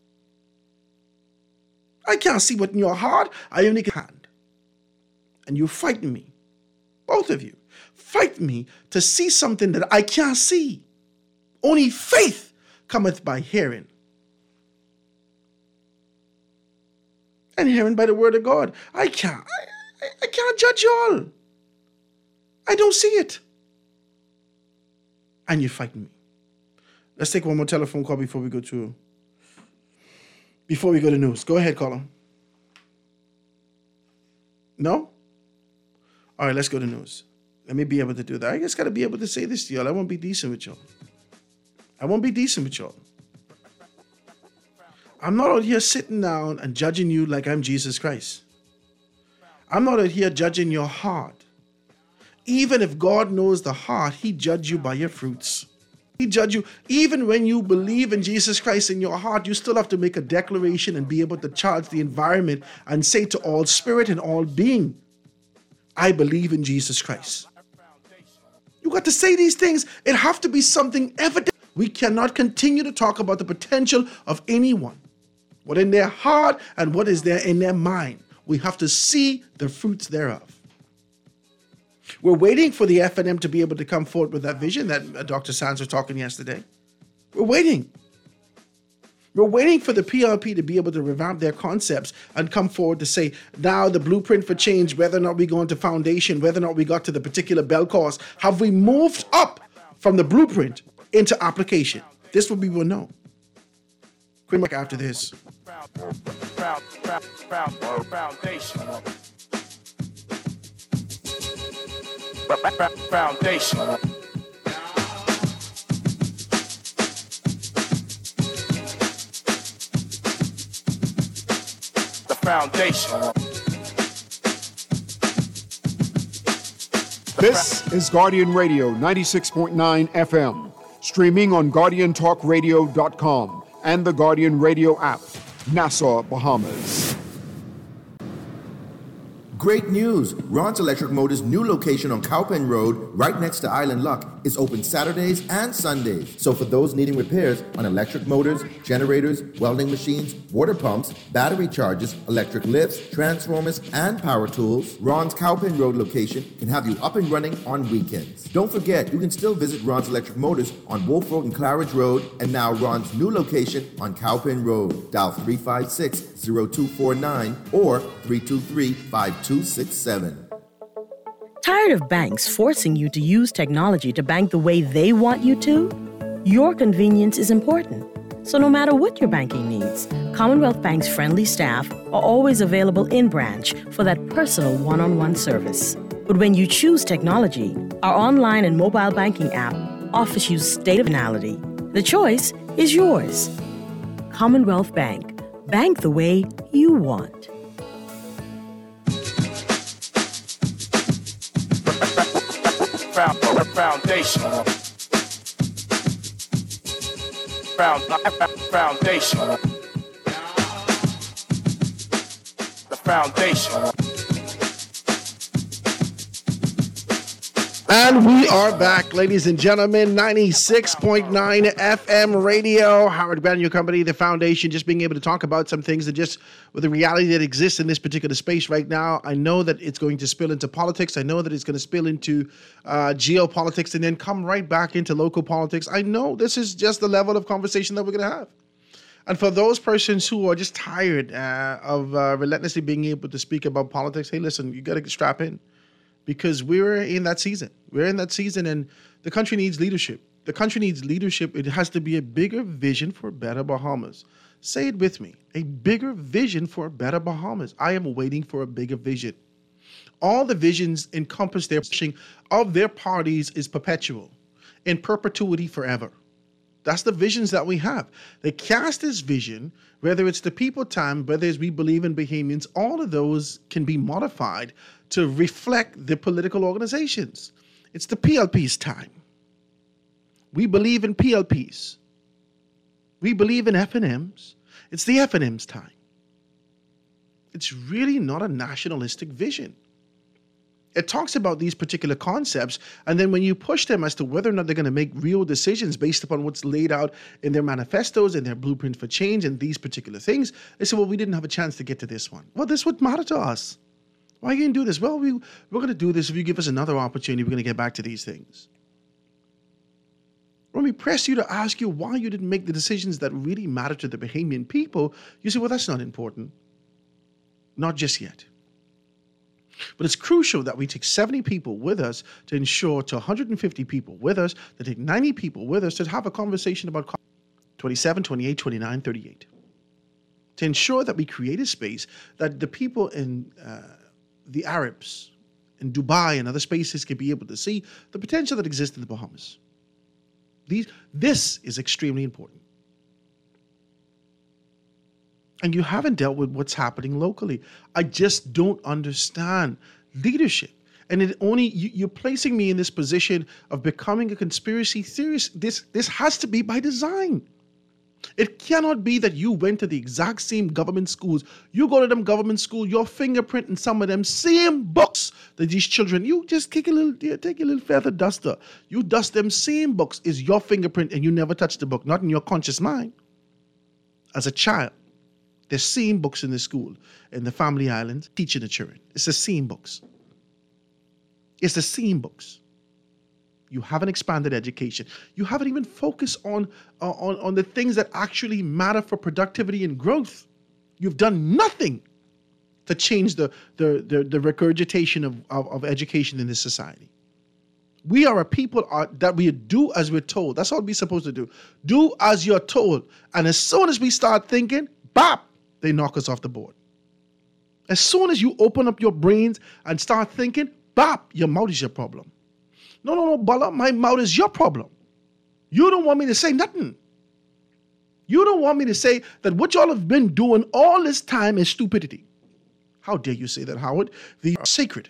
I can't see what in your heart, I only can hand. And you fighting me, both of you, fight me to see something that I can't see. Only faith cometh by hearing, and hearing by the word of God. I can't judge y'all. I don't see it. And you're fighting me. Let's take one more telephone call before we go to news. Go ahead, caller. No? All right, let's go to news. Let me be able to do that. I just got to be able to say this to y'all. I won't be decent with y'all. I'm not out here sitting down and judging you like I'm Jesus Christ. I'm not out here judging your heart. Even if God knows the heart, he judges you by your fruits. He judges you. Even when you believe in Jesus Christ in your heart, you still have to make a declaration and be able to charge the environment and say to all spirit and all being, I believe in Jesus Christ. You got to say these things. It have to be something evident. We cannot continue to talk about the potential of anyone, what in their heart and what is there in their mind. We have to see the fruits thereof. We're waiting for the F&M to be able to come forward with that vision that Dr. Sands was talking yesterday. We're waiting. We're waiting for the PLP to be able to revamp their concepts and come forward to say, now the blueprint for change, whether or not we go into foundation, whether or not we got to the particular bell course, have we moved up from the blueprint into application? This will be will know. Quick back after this. Foundation. Foundation. The foundation. This is Guardian Radio 96.9 FM, streaming on GuardianTalkRadio.com and the Guardian Radio app, Nassau, Bahamas. Great news! Ron's Electric Motors' new location on Cowpen Road, right next to Island Luck, is open Saturdays and Sundays. So for those needing repairs on electric motors, generators, welding machines, water pumps, battery chargers, electric lifts, transformers, and power tools, Ron's Cowpen Road location can have you up and running on weekends. Don't forget, you can still visit Ron's Electric Motors on Wolf Road and Claridge Road, and now Ron's new location on Cowpen Road. Dial 356-0249 or 323-5267. Tired of banks forcing you to use technology to bank the way they want you to? Your convenience is important. So no matter what your banking needs, Commonwealth Bank's friendly staff are always available in branch for that personal one-on-one service. But when you choose technology, our online and mobile banking app offers you state-of-the-art. The choice is yours. Commonwealth Bank. Bank the way you want. Foundation. Foundation. The foundation. And we are back, ladies and gentlemen. 96.9 FM radio. Howard Brand, your company, the foundation, just being able to talk about some things that just with the reality that exists in this particular space right now. I know that it's going to spill into politics. I know that it's going to spill into geopolitics and then come right back into local politics. I know this is just the level of conversation that we're going to have. And for those persons who are just tired of relentlessly being able to speak about politics, hey, listen, you got to strap in. Because we're in that season. We're in that season, and the country needs leadership. The country needs leadership. It has to be a bigger vision for a better Bahamas. Say it with me. A bigger vision for a better Bahamas. I am waiting for a bigger vision. All the visions encompass their pushing of their parties is perpetual, in perpetuity forever. That's the visions that we have. They cast this vision, whether it's the people time, whether it's we believe in Bahamians, all of those can be modified to reflect the political organizations. It's the PLP's time. We believe in PLPs. We believe in F&Ms. It's the F&M's time. It's really not a nationalistic vision. It talks about these particular concepts, and then when you push them as to whether or not they're going to make real decisions based upon what's laid out in their manifestos and their blueprint for change and these particular things, they say, well, we didn't have a chance to get to this one. Well, this would matter to us. Why are you going to do this? Well, we're going to do this. If you give us another opportunity, we're going to get back to these things. When we press you to ask you why you didn't make the decisions that really matter to the Bahamian people, you say, well, that's not important. Not just yet. But it's crucial that we take 70 people with us to ensure to 150 people with us, to take 90 people with us to have a conversation about 27, 28, 29, 38. To ensure that we create a space that the people in the Arabs, in Dubai and other spaces can be able to see the potential that exists in the Bahamas. This is extremely important. And you haven't dealt with what's happening locally. I just don't understand leadership. And you're placing me in this position of becoming a conspiracy theorist. This has to be by design. It cannot be that you went to the exact same government schools. You go to them government school, your fingerprint in some of them same books that these children, you just take a little feather duster. You dust them same books is your fingerprint and you never touch the book, not in your conscious mind. As a child, the same books in the school, in the family islands, teaching the children. It's the same books. It's the same books. You haven't expanded education. You haven't even focused on the things that actually matter for productivity and growth. You've done nothing to change the regurgitation of education in this society. We are a people that we do as we're told. That's all we're supposed to do. Do as you're told. And as soon as we start thinking, bop, they knock us off the board. As soon as you open up your brains and start thinking, bop, your mouth is your problem. No, Bala, my mouth is your problem. You don't want me to say nothing. You don't want me to say that what y'all have been doing all this time is stupidity. How dare you say that, Howard? They are sacred.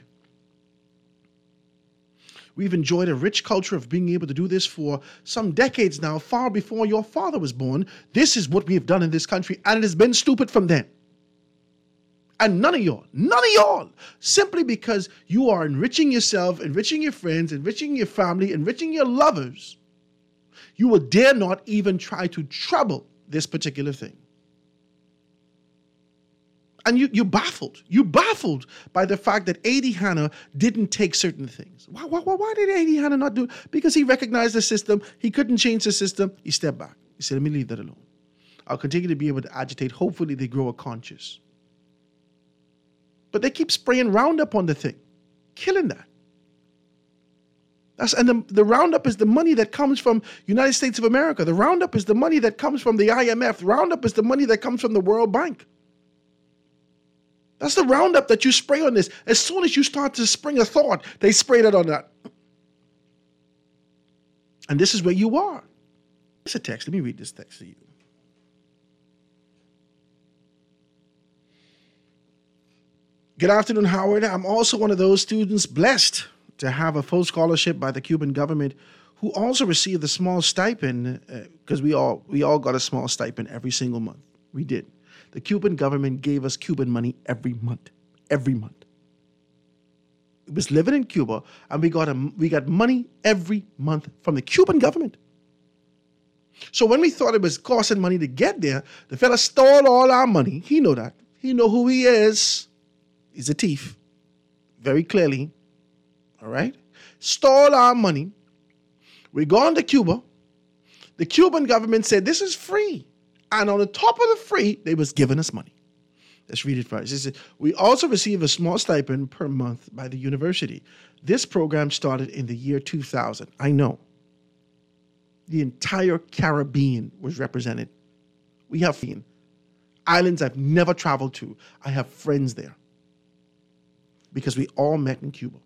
We've enjoyed a rich culture of being able to do this for some decades now, far before your father was born. This is what we have done in this country, and it has been stupid from then. And none of y'all, simply because you are enriching yourself, enriching your friends, enriching your family, enriching your lovers, you will dare not even try to trouble this particular thing. And you're baffled. You're baffled by the fact that A.D. Hanna didn't take certain things. Why did A.D. Hanna not do it? Because he recognized the system. He couldn't change the system. He stepped back. He said, let me leave that alone. I'll continue to be able to agitate. Hopefully they grow a conscience. But they keep spraying Roundup on the thing, killing that. The Roundup is the money that comes from United States of America. The Roundup is the money that comes from the IMF. The Roundup is the money that comes from the World Bank. That's the Roundup that you spray on this. As soon as you start to spring a thought, they spray that on that. And this is where you are. It's a text. Let me read this text to you. Good afternoon, Howard. I'm also one of those students blessed to have a full scholarship by the Cuban government who also received a small stipend because we all got a small stipend every single month. We did. The Cuban government gave us Cuban money every month. Every month. It was living in Cuba, and we got money every month from the Cuban government. So when we thought it was costing money to get there, the fella stole all our money. He know that. He know who he is. He's a thief, very clearly, all right? Stole our money. We gone to Cuba. The Cuban government said, this is free. And on the top of the free, they was giving us money. Let's read it first. It says, we also receive a small stipend per month by the university. This program started in the year 2000. I know. The entire Caribbean was represented. We have islands I've never traveled to. I have friends there. Because we all met in Cuba.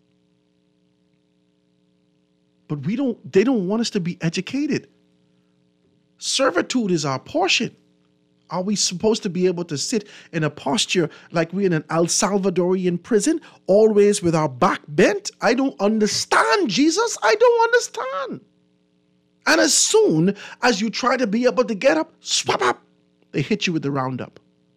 But they don't want us to be educated. Servitude is our portion. Are we supposed to be able to sit in a posture like we're in an El Salvadorian prison, always with our back bent? I don't understand, Jesus. I don't understand. And as soon as you try to be able to get up, swap up, they hit you with the Roundup.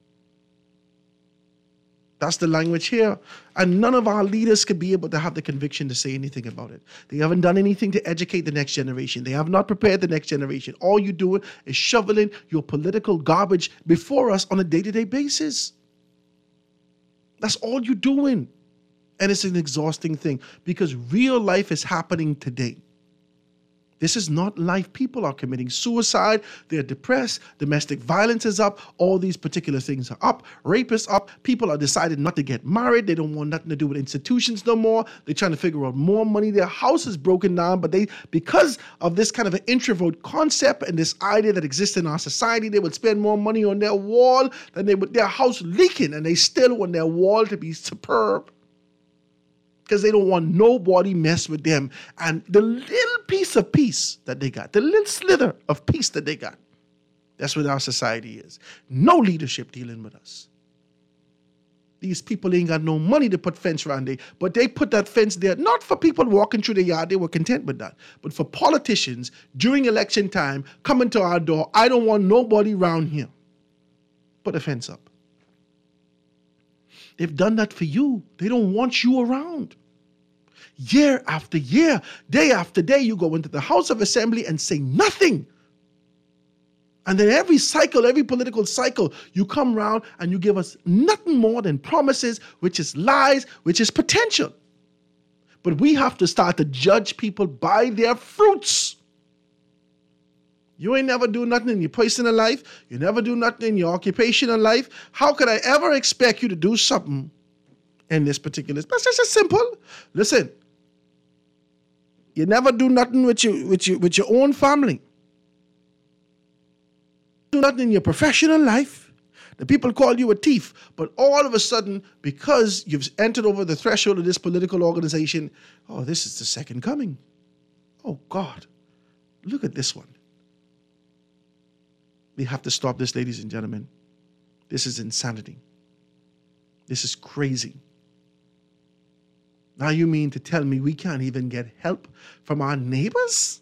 That's the language here. And none of our leaders could be able to have the conviction to say anything about it. They haven't done anything to educate the next generation. They have not prepared the next generation. All you're doing is shoveling your political garbage before us on a day-to-day basis. That's all you're doing. And it's an exhausting thing because real life is happening today. This is not life. People are committing suicide. They're depressed. Domestic violence is up. All these particular things are up. Rape is up. People are decided not to get married. They don't want nothing to do with institutions no more. They're trying to figure out more money. Their house is broken down, but because of this kind of an introvert concept and this idea that exists in our society, they would spend more money on their wall than they would their house leaking, and they still want their wall to be superb, because they don't want nobody mess with them. And the little piece of peace that they got, the little slither of peace that they got, that's what our society is. No leadership dealing with us. These people ain't got no money to put fence around there, but they put that fence there, not for people walking through the yard, they were content with that, but for politicians during election time coming to our door, I don't want nobody around here. Put a fence up. They've done that for you. They don't want you around. Year after year, day after day, you go into the House of Assembly and say nothing. And then every cycle, every political cycle, you come around and you give us nothing more than promises, which is lies, which is potential. But we have to start to judge people by their fruits. You ain't never do nothing in your personal life. You never do nothing in your occupational life. How could I ever expect you to do something in this particular? That's just simple. Listen, you never do nothing with your own family. Do nothing in your professional life. The people call you a thief, but all of a sudden, because you've entered over the threshold of this political organization, oh, this is the second coming. Oh God, look at this one. We have to stop this, ladies and gentlemen. This is insanity. This is crazy. Now you mean to tell me we can't even get help from our neighbors?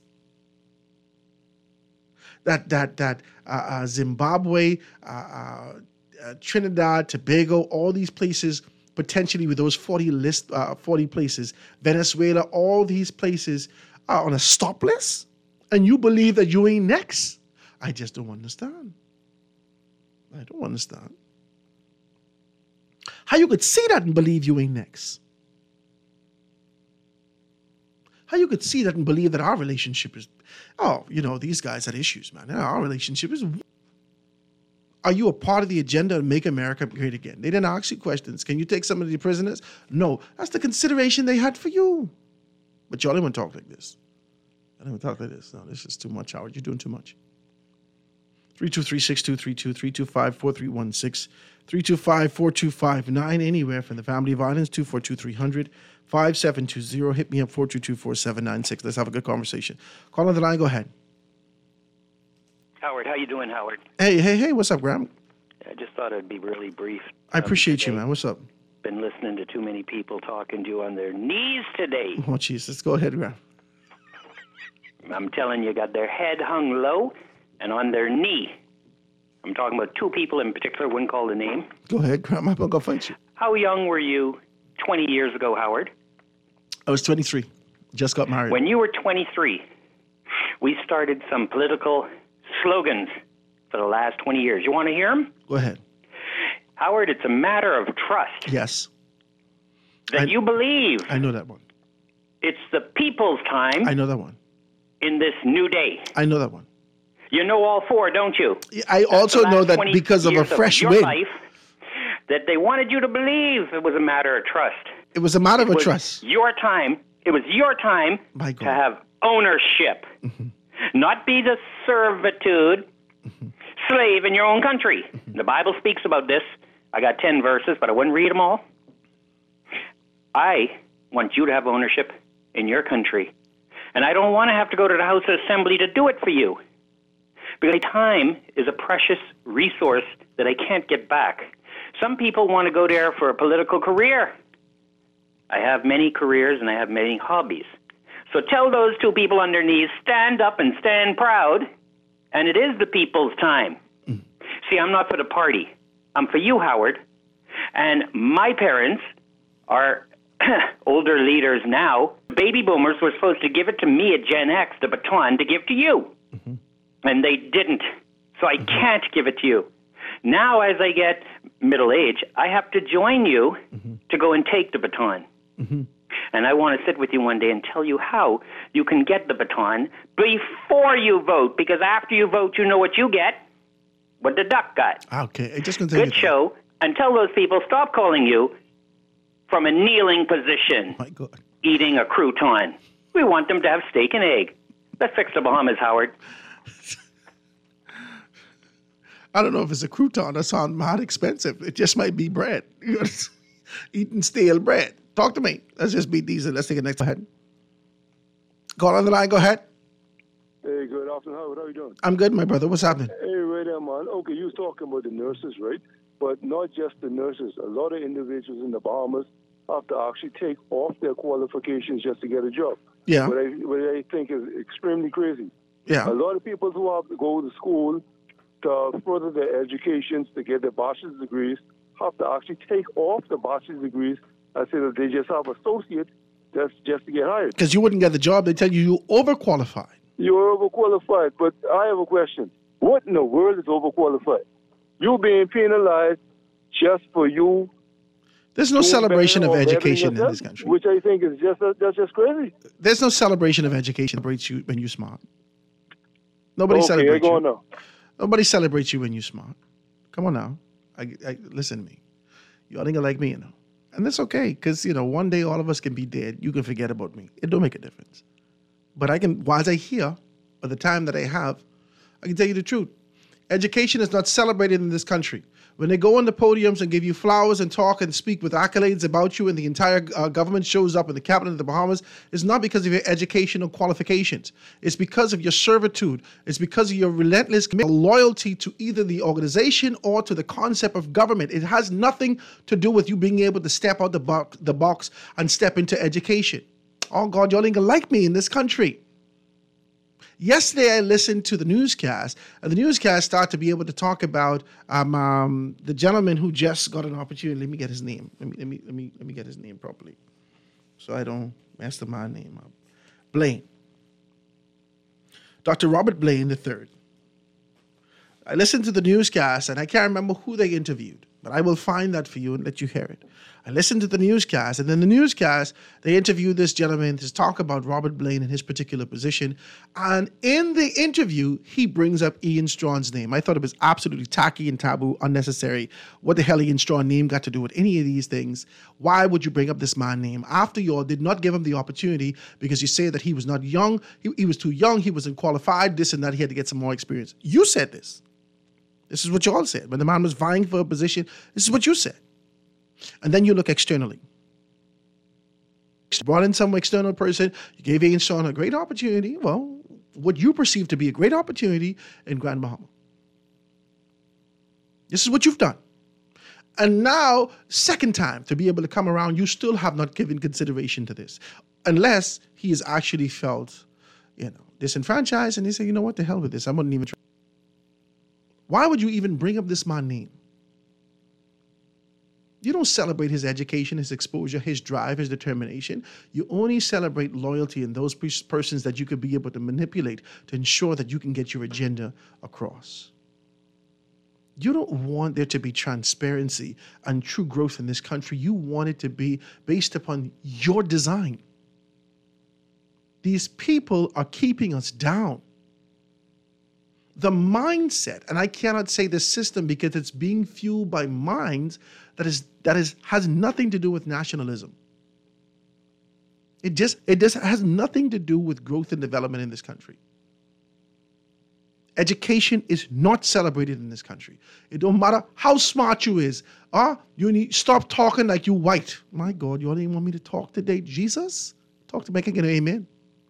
That Zimbabwe, Trinidad, Tobago, all these places, potentially with those 40 places, Venezuela, all these places are on a stop list, and you believe that you ain't next? I just don't understand. I don't understand. How you could see that and believe you ain't next? How you could see that and believe that our relationship is, these guys had issues, man. Our relationship is. Are you a part of the agenda to make America great again? They didn't ask you questions. Can you take some of the prisoners? No. That's the consideration they had for you. But y'all didn't want to talk like this. I didn't want to talk like this. No, this is too much, Howard. You're doing too much. 323-6232, 325-4316, 325-4259, anywhere from the Family Violence, 242-300, 5720. Hit me up, 422-4796. Let's have a good conversation. Call on the line, go ahead. Howard, how you doing, Howard? Hey, what's up, Graham? I just thought I'd be really brief. I appreciate you, man. What's up? Been listening to too many people talking to you on their knees today. Oh, Jesus. Go ahead, Graham. I'm telling you, got their head hung low and on their knee. I'm talking about two people in particular, wouldn't call the name. Go ahead, Graham. I'm going to go find you. How young were you 20 years ago, Howard? I was 23. Just got married. When you were 23, we started some political slogans for the last 20 years. You want to hear them? Go ahead. Howard, it's a matter of trust. Yes. You believe. I know that one. It's the people's time. I know that one. In this new day. I know that one. You know all four, don't you? I also know that because of a fresh wind. Life, that they wanted you to believe it was a matter of trust. It was a matter of trust. Your time. It was your time to have ownership. Mm-hmm. Not be the servitude, slave in your own country. Mm-hmm. The Bible speaks about this. I got 10 verses, but I wouldn't read them all. I want you to have ownership in your country. And I don't want to have to go to the House of Assembly to do it for you. Because time is a precious resource that I can't get back. Some people want to go there for a political career. I have many careers and I have many hobbies. So tell those two people on their knees, stand up and stand proud, and it is the people's time. See, I'm not for the party. I'm for you, Howard. And my parents are older leaders now. Baby boomers were supposed to give it to me at Gen X, the baton, to give to you. Mm-hmm. And they didn't. So I can't give it to you. Now, as I get middle age, I have to join you to go and take the baton. Mm-hmm. And I want to sit with you one day and tell you how you can get the baton before you vote, because after you vote, you know what you get, what the duck got. Okay, just going to tell you Good show. And tell those people, stop calling you from a kneeling position, my God, eating a crouton. We want them to have steak and egg. Let's fix the Bahamas, Howard. I don't know if it's a crouton. That sounds mad expensive. It just might be bread. Eating stale bread. Talk to me. Let's just be decent. Let's take it next. Go ahead. Call on the line. Go ahead. Hey, good afternoon, Howard. How you doing? I'm good, my brother. What's happening? Hey, right there, man. Okay, you was talking about the nurses, right? But not just the nurses. A lot of individuals in the Bahamas have to actually take off their qualifications just to get a job. Yeah. What I think is extremely crazy. Yeah. A lot of people who have to go to school to further their educations, to get their bachelor's degrees, have to actually take off the bachelor's degrees and say that they just have associate just to get hired. Because you wouldn't get the job. They tell you you're overqualified. You're overqualified. But I have a question. What in the world is overqualified? You're being penalized just for you. There's no celebration of education in this country. Which I think is that's just crazy. There's no celebration of education that celebrates you when you're smart. Nobody celebrates you. Now. Nobody celebrates you when you're smart. Come on now. Listen to me. You all ain't gonna like me, And that's okay, because, one day all of us can be dead. You can forget about me. It don't make a difference. But while I hear, by the time that I have, I can tell you the truth. Education is not celebrated in this country. When they go on the podiums and give you flowers and talk and speak with accolades about you and the entire government shows up in the capital of the Bahamas, it's not because of your educational qualifications. It's because of your servitude. It's because of your relentless loyalty to either the organization or to the concept of government. It has nothing to do with you being able to step out the box and step into education. Oh, God, y'all ain't gonna like me in this country. Yesterday, I listened to the newscast, and the newscast started to be able to talk about the gentleman who just got an opportunity. Let me get his name. Let me get his name properly, so I don't mess my name up. Blaine, Dr. Robert Blaine III. I listened to the newscast, and I can't remember who they interviewed, but I will find that for you and let you hear it. I listened to the newscast, and then the newscast, they interviewed this gentleman to talk about Robert Blaine and his particular position. And in the interview, he brings up Ian Strawn's name. I thought it was absolutely tacky and taboo, unnecessary. What the hell Ian Strawn name got to do with any of these things? Why would you bring up this man's name after you all did not give him the opportunity because you say that he was not young, he was too young, he wasn't qualified, this and that, he had to get some more experience. You said this. This is what you all said. When the man was vying for a position, this is what you said. And then you look externally. You brought in some external person. You gave Ian Strawn a great opportunity. Well, what you perceive to be a great opportunity in Grand Bahama. This is what you've done. And now, second time, to be able to come around, you still have not given consideration to this. Unless he has actually felt, disenfranchised and they say, you know what, the hell with this. I wouldn't even try. Why would you even bring up this man's name? You don't celebrate his education, his exposure, his drive, his determination. You only celebrate loyalty in those persons that you could be able to manipulate to ensure that you can get your agenda across. You don't want there to be transparency and true growth in this country. You want it to be based upon your design. These people are keeping us down. The mindset, and I cannot say the system because it's being fueled by minds that has nothing to do with nationalism. It just has nothing to do with growth and development in this country. Education is not celebrated in this country. It don't matter how smart you is. You need stop talking like you white. My God, you only want me to talk today, Jesus? Talk to me, can I get an amen?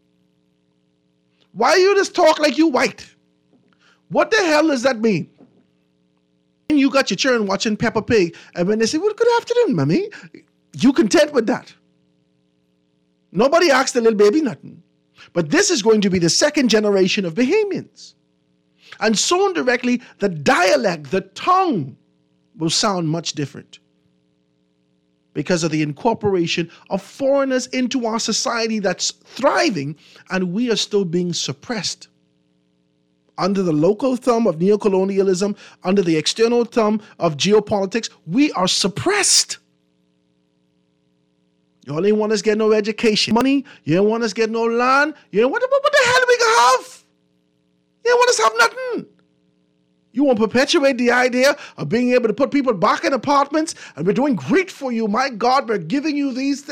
Why you just talk like you white? What the hell does that mean? And you got your children watching Peppa Pig, and when they say, well, good afternoon, mommy, you content with that. Nobody asked the little baby nothing. But this is going to be the second generation of Bahamians. And so indirectly, the dialect, the tongue will sound much different because of the incorporation of foreigners into our society that's thriving, and we are still being suppressed. Under the local thumb of neocolonialism, under the external thumb of geopolitics, we are suppressed. Y'all ain't want us get no education. Money, you ain't want us get no land. You ain't what the hell we gonna have? You ain't want us have nothing. You want to perpetuate the idea of being able to put people back in apartments, and we're doing great for you. My God, we're giving you these.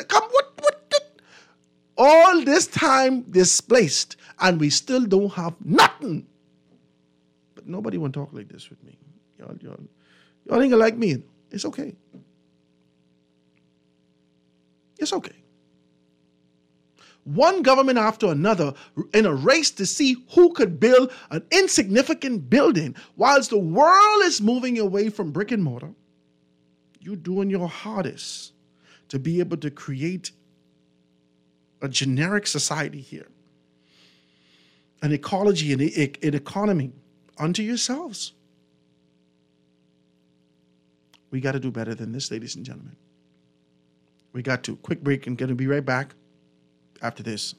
All this time displaced, and we still don't have nothing. But nobody want to talk like this with me. Y'all ain't gonna like me. It's okay. It's okay. One government after another in a race to see who could build an insignificant building whilst the world is moving away from brick and mortar. You're doing your hardest to be able to create a generic society here, an ecology, an economy unto yourselves. We got to do better than this, ladies and gentlemen. We got to. Quick break and going to be right back after this.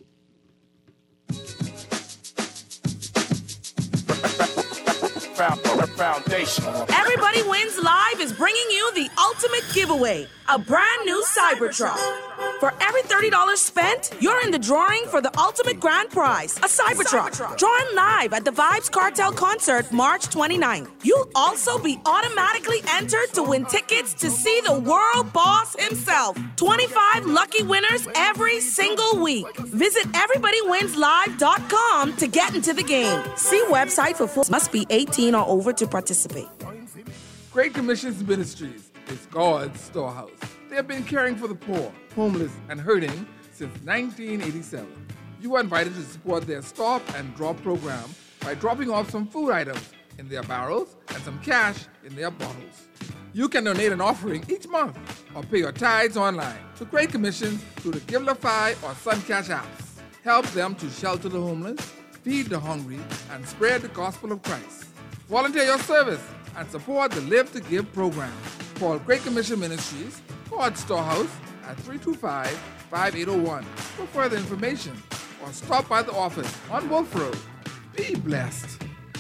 Foundation. Everybody Wins Live is bringing you the ultimate giveaway, a brand new Cybertruck. For every $30 spent, you're in the drawing for the ultimate grand prize, a Cybertruck. Drawing live at the Vibes Cartel concert March 29th. You'll also be automatically entered to win tickets to see the world boss himself. 25 lucky winners every single week. Visit everybodywinslive.com to get into the game. See website for full. Must be 18 or over to participate. Great Commissions Ministries is God's storehouse. They have been caring for the poor, homeless, and hurting since 1987. You are invited to support their Stop and Drop program by dropping off some food items in their barrels and some cash in their bottles. You can donate an offering each month or pay your tithes online to Great Commissions through the Givelify or Suncash apps. Help them to shelter the homeless, feed the hungry, and spread the gospel of Christ. Volunteer your service and support the Live to Give program. Call Great Commission Ministries, God's Storehouse at 325-5801 for further information, or stop by the office on Wolf Road. Be blessed.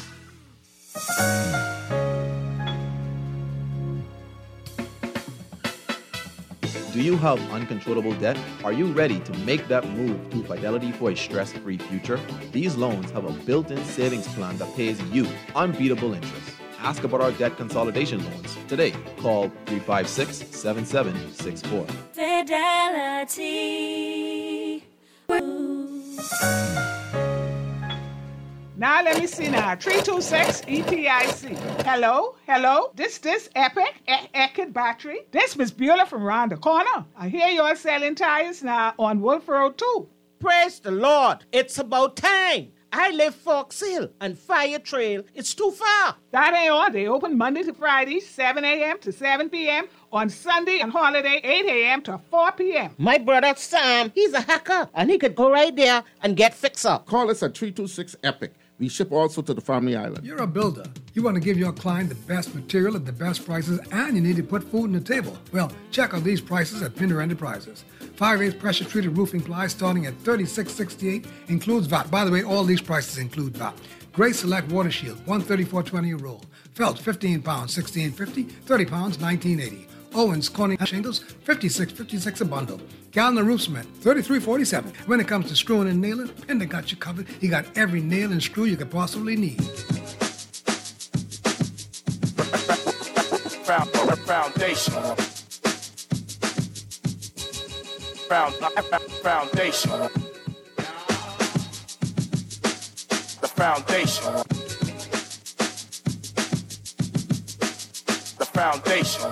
Do you have uncontrollable debt? Are you ready to make that move to Fidelity for a stress-free future? These loans have a built-in savings plan that pays you unbeatable interest. Ask about our debt consolidation loans today. Call 356-7764. Fidelity. Now let me see now. 326 EPIC. Hello? This Epic Eckert Battery. This Miss Beulah from round the corner. I hear you're selling tires now on Wolf Road too. Praise the Lord. It's about time. I live Fox Hill and Fire Trail. It's too far. That ain't all. They open Monday to Friday, 7 a.m. to 7 p.m. On Sunday and holiday, 8 a.m. to 4 p.m. My brother Sam, he's a hacker, and he could go right there and get fixed up. Call us at 326 EPIC. We ship also to the Family Island. You're a builder. You want to give your client the best material at the best prices, and you need to put food on the table. Well, check out these prices at Pinder Enterprises. 5/8 pressure-treated roofing ply starting at $36.68, includes VAT. By the way, all these prices include VAT. Great Select Water Shield, $134.20 a roll. Felt, 15 pounds, $16.50, 30 pounds, $19.80. Owens Corning Shingles, $56.56 a bundle. Gallon Roof Cement, $33.47. When it comes to screwing and nailing, Pinder got you covered. He got every nail and screw you could possibly need. Foundation. Foundation. The foundation. The foundation.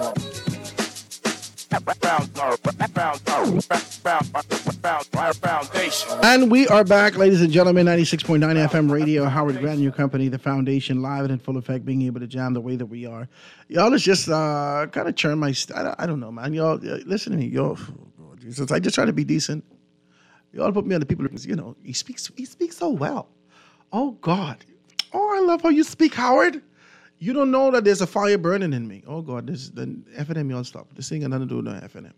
And we are back, ladies and gentlemen, 96.9 FM radio, Howard Grant, your company, The Foundation, live and in full effect, being able to jam the way that we are. Y'all is just kind of churn my, I don't know, man. Y'all, listen to me. Y'all, Jesus, I just try to be decent. Y'all put me on the people, you know, he speaks so well. Oh, God. Oh, I love how you speak, Howard. You don't know that there's a fire burning in me. Oh, God, the F&M, y'all stop. This ain't got nothing to do with no F&M.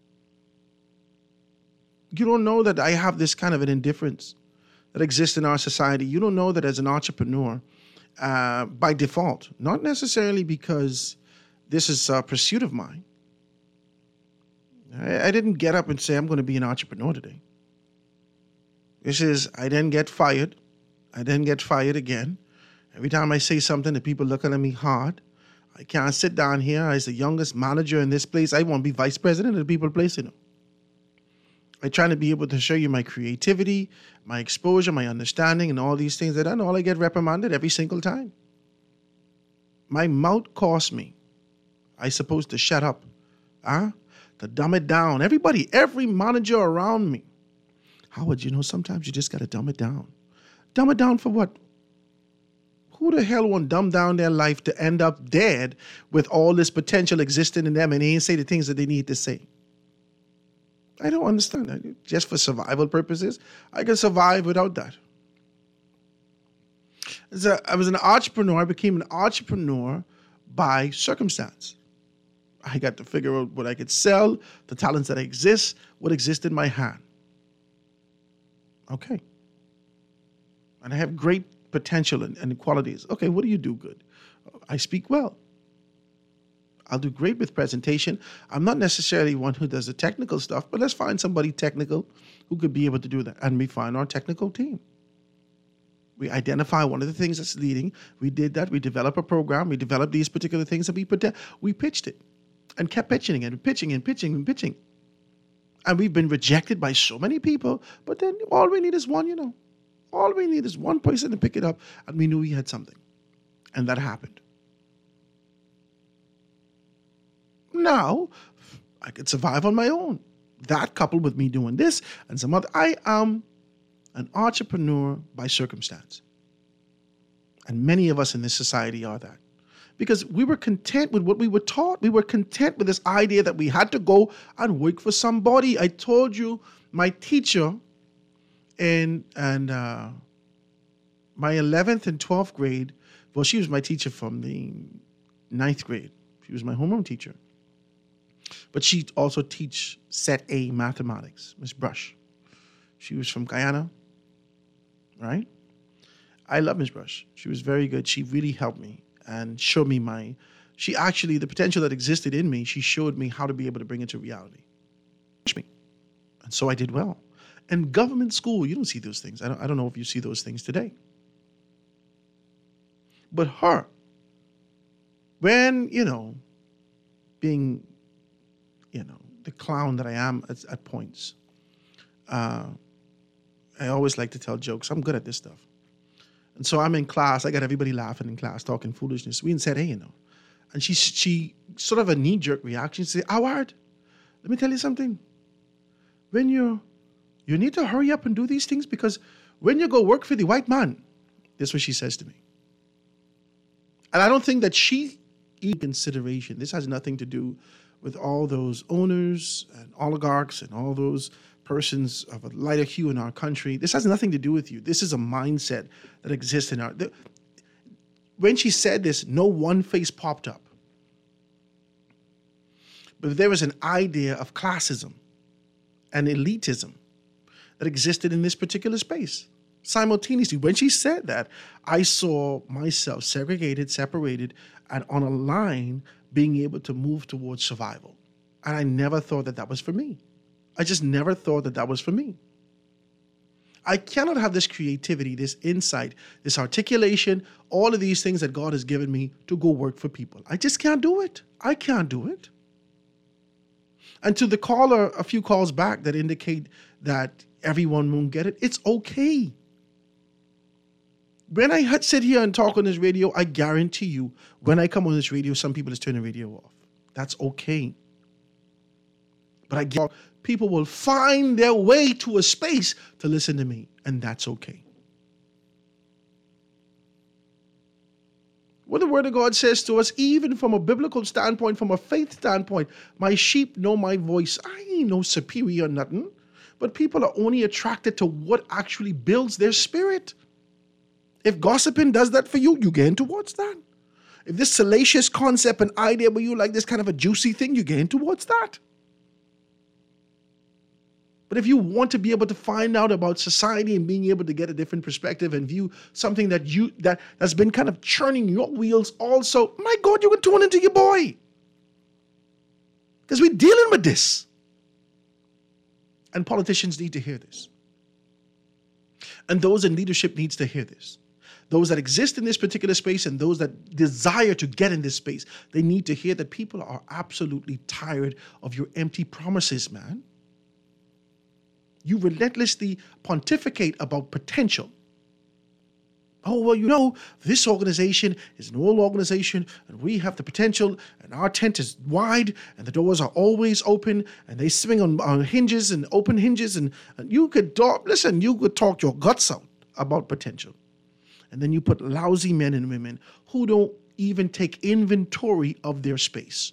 You don't know that I have this kind of an indifference that exists in our society. You don't know that as an entrepreneur, by default, not necessarily because this is a pursuit of mine. I didn't get up and say I'm going to be an entrepreneur today. This is, I didn't get fired. I didn't get fired again. Every time I say something, the people looking at me hard. I can't sit down here as the youngest manager in this place. I want to be vice president of the people placing them. I try to be able to show you my creativity, my exposure, my understanding, and all these things that I know. All I get reprimanded every single time. My mouth cost me. I supposed to shut up, to dumb it down. Everybody, every manager around me. Howard, sometimes you just got to dumb it down. Dumb it down for what? Who the hell want to dumb down their life to end up dead with all this potential existing in them and they ain't say the things that they need to say? I don't understand that. Just for survival purposes, I can survive without that. I was an entrepreneur. I became an entrepreneur by circumstance. I got to figure out what I could sell, the talents that exist, what exists in my hand. Okay. And I have great potential and qualities. Okay, what do you do good? I speak well. I'll do great with presentation. I'm not necessarily one who does the technical stuff, but let's find somebody technical who could be able to do that. And we find our technical team. We identify one of the things that's leading. We did that. We developed a program. We developed these particular things and we pitched it and kept pitching and pitching and pitching and pitching. And we've been rejected by so many people, but then all we need is one, All we need is one person to pick it up, and we knew we had something. And that happened. Now, I could survive on my own. That coupled with me doing this and some other, I am an entrepreneur by circumstance. And many of us in this society are that. Because we were content with what we were taught. We were content with this idea that we had to go and work for somebody. I told you, my teacher in my 11th and 12th grade, well, she was my teacher from the 9th grade. She was my homeroom teacher. But she also teach Set A mathematics, Miss Brush. She was from Guyana, right? I love Miss Brush. She was very good. She really helped me and showed me the potential that existed in me, she showed me how to be able to bring it to reality. And so I did well. In government school, you don't see those things. I don't know if you see those things today. But her, when, being, the clown that I am at points, I always like to tell jokes. I'm good at this stuff. And so I'm in class. I got everybody laughing in class, talking foolishness. We said, hey, And she sort of a knee-jerk reaction. She said, Howard, let me tell you something. When you need to hurry up and do these things because when you go work for the white man, this is what she says to me. And I don't think that she in consideration. This has nothing to do with all those owners and oligarchs and all those persons of a lighter hue in our country. This has nothing to do with you. This is a mindset that exists in our... When she said this, no one face popped up. But there was an idea of classism and elitism that existed in this particular space. Simultaneously, when she said that, I saw myself segregated, separated, and on a line being able to move towards survival. And I never thought that was for me. I just never thought that was for me. I cannot have this creativity, this insight, this articulation, all of these things that God has given me to go work for people. I just can't do it. I can't do it. And to the caller, a few calls back that indicate that everyone won't get it, it's okay. When I sit here and talk on this radio, I guarantee you, when I come on this radio, some people just turn the radio off. That's okay. But I guarantee people will find their way to a space to listen to me, and that's okay. What the Word of God says to us, even from a biblical standpoint, from a faith standpoint, my sheep know my voice. I ain't no superior nothing, but people are only attracted to what actually builds their spirit. If gossiping does that for you, you gain towards that. If this salacious concept and idea where you like this kind of a juicy thing, you gain towards that. But if you want to be able to find out about society and being able to get a different perspective and view something that's been kind of churning your wheels also, my God, you can tune into your boy. Because we're dealing with this. And politicians need to hear this. And those in leadership needs to hear this. Those that exist in this particular space and those that desire to get in this space, they need to hear that people are absolutely tired of your empty promises, man. You relentlessly pontificate about potential. Oh, well, you know, this organization is an old organization and we have the potential and our tent is wide and the doors are always open and they swing on hinges and open hinges and you could talk, listen, you could talk your guts out about potential. And then you put lousy men and women who don't even take inventory of their space.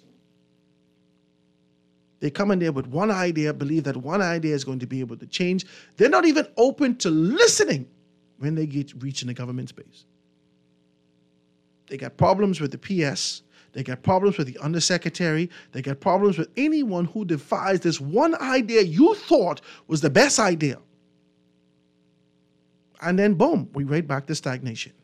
They come in there with one idea, believe that one idea is going to be able to change. They're not even open to listening when they reach in the government space. They got problems with the PS. They got problems with the undersecretary. They got problems with anyone who defies this one idea you thought was the best idea. And then boom, we right back to stagnation.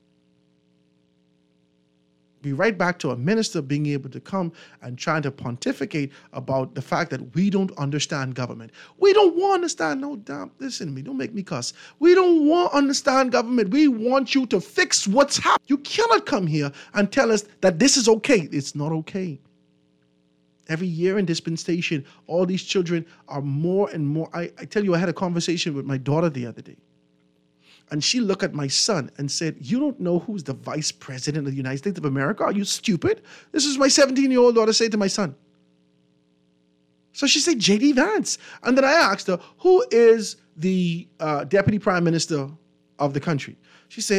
We right back to a minister being able to come and trying to pontificate about the fact that we don't understand government. We don't want to understand, no damn, listen to me, don't make me cuss. We don't want to understand government. We want you to fix what's happening. You cannot come here and tell us that this is okay. It's not okay. Every year in dispensation, all these children are more and more. I tell you, I had a conversation with my daughter the other day. And she looked at my son and said, you don't know who's the vice president of the United States of America? Are you stupid? This is my 17-year-old daughter say to my son. So she said, J.D. Vance. And then I asked her, who is the deputy prime minister of the country? She said,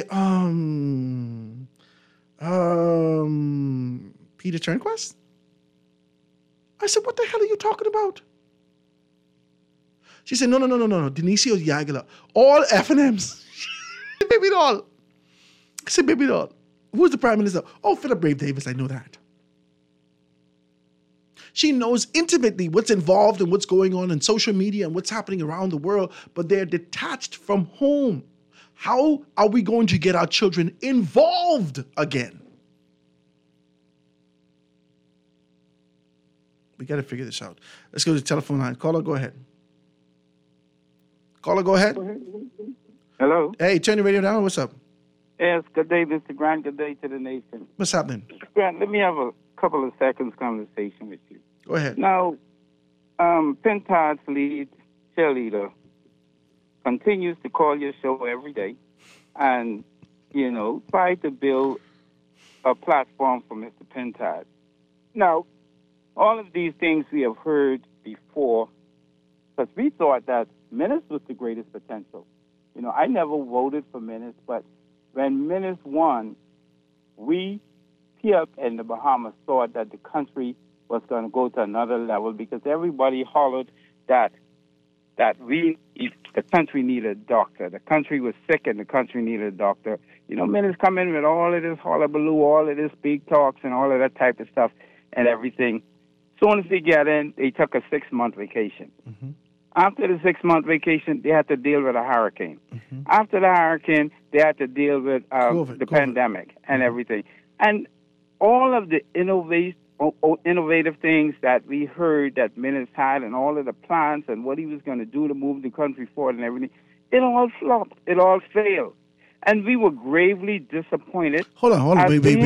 Peter Turnquist? I said, what the hell are you talking about? She said, no, Dionisio Yagala. All F&Ms. Baby doll. I said, baby doll. Who's the prime minister? Oh, Philip Brave Davis. I know that. She knows intimately what's involved and what's going on in social media and what's happening around the world, but they're detached from home. How are we going to get our children involved again? We got to figure this out. Let's go to the telephone line. Caller, go ahead. Caller, go ahead. Hello. Hey, turn your radio down. What's up? Yes, good day, Mr. Grant. Good day to the nation. What's happening? Grant, let me have a couple of seconds conversation with you. Go ahead. Now, Pentad's lead cheerleader continues to call your show every day and, you know, try to build a platform for Mr. Pentad. Now, all of these things we have heard before, because we thought that Menace was the greatest potential. You know, I never voted for Menace, but when Menace won, we here in the Bahamas thought that the country was going to go to another level because everybody hollered that the country needed a doctor. The country was sick and the country needed a doctor. You know, Menace come in with all of this hullabaloo, all of this big talks and all of that type of stuff and everything. As soon as they got in, they took a 6-month vacation. Mm-hmm. After the 6-month vacation, they had to deal with a hurricane. Mm-hmm. After the hurricane, they had to deal with the pandemic and everything. And all of the innovative things that we heard that Menace had and all of the plans and what he was going to do to move the country forward and everything, it all flopped. It all failed. And we were gravely disappointed. Hold on.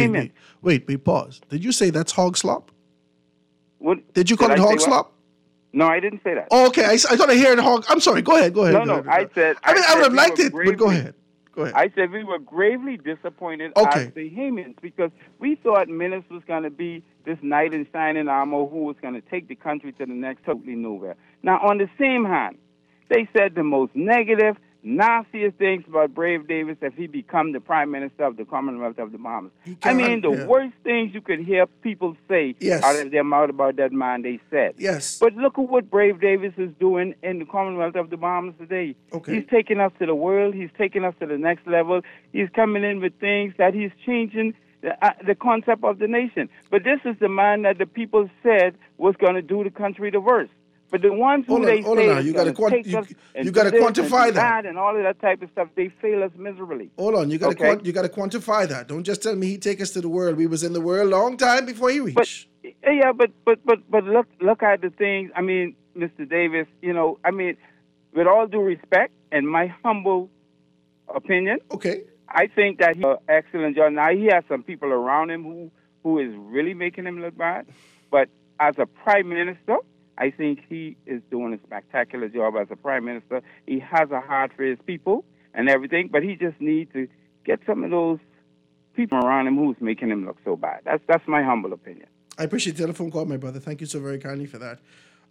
Wait, pause. Did you say that's hog slop? What? Did you call it hog slop? No, I didn't say that. Oh, okay, I thought I heard hog. I'm sorry. Go ahead. No, I said. I would have liked it, but go ahead. I said we were gravely disappointed as the Haymans because we thought Menace was going to be this knight in shining armor who was going to take the country to the next totally nowhere. Now, on the same hand, they said the most negative, nastiest things about Brave Davis if he become the Prime Minister of the Commonwealth of the Bahamas. I mean, the worst things you could hear people say out of their mouth about that man, they said. Yes. But look at what Brave Davis is doing in the Commonwealth of the Bahamas today. Okay. He's taking us to the world. He's taking us to the next level. He's coming in with things that he's changing the concept of the nation. But this is the man that the people said was going to do the country the worst. But the ones who they say you got to quantify that and all of that type of stuff, they fail us miserably. Hold on, you got to quantify that. Don't just tell me he take us to the world. We was in the world long time before he reached. But look at the things. I mean, Mr. Davis, I mean, with all due respect and my humble opinion, okay, I think that he's an excellent job. Now, he has some people around him who is really making him look bad. But as a prime minister, I think he is doing a spectacular job as a prime minister. He has a heart for his people and everything, but he just needs to get some of those people around him who's making him look so bad. That's my humble opinion. I appreciate the telephone call, my brother. Thank you so very kindly for that.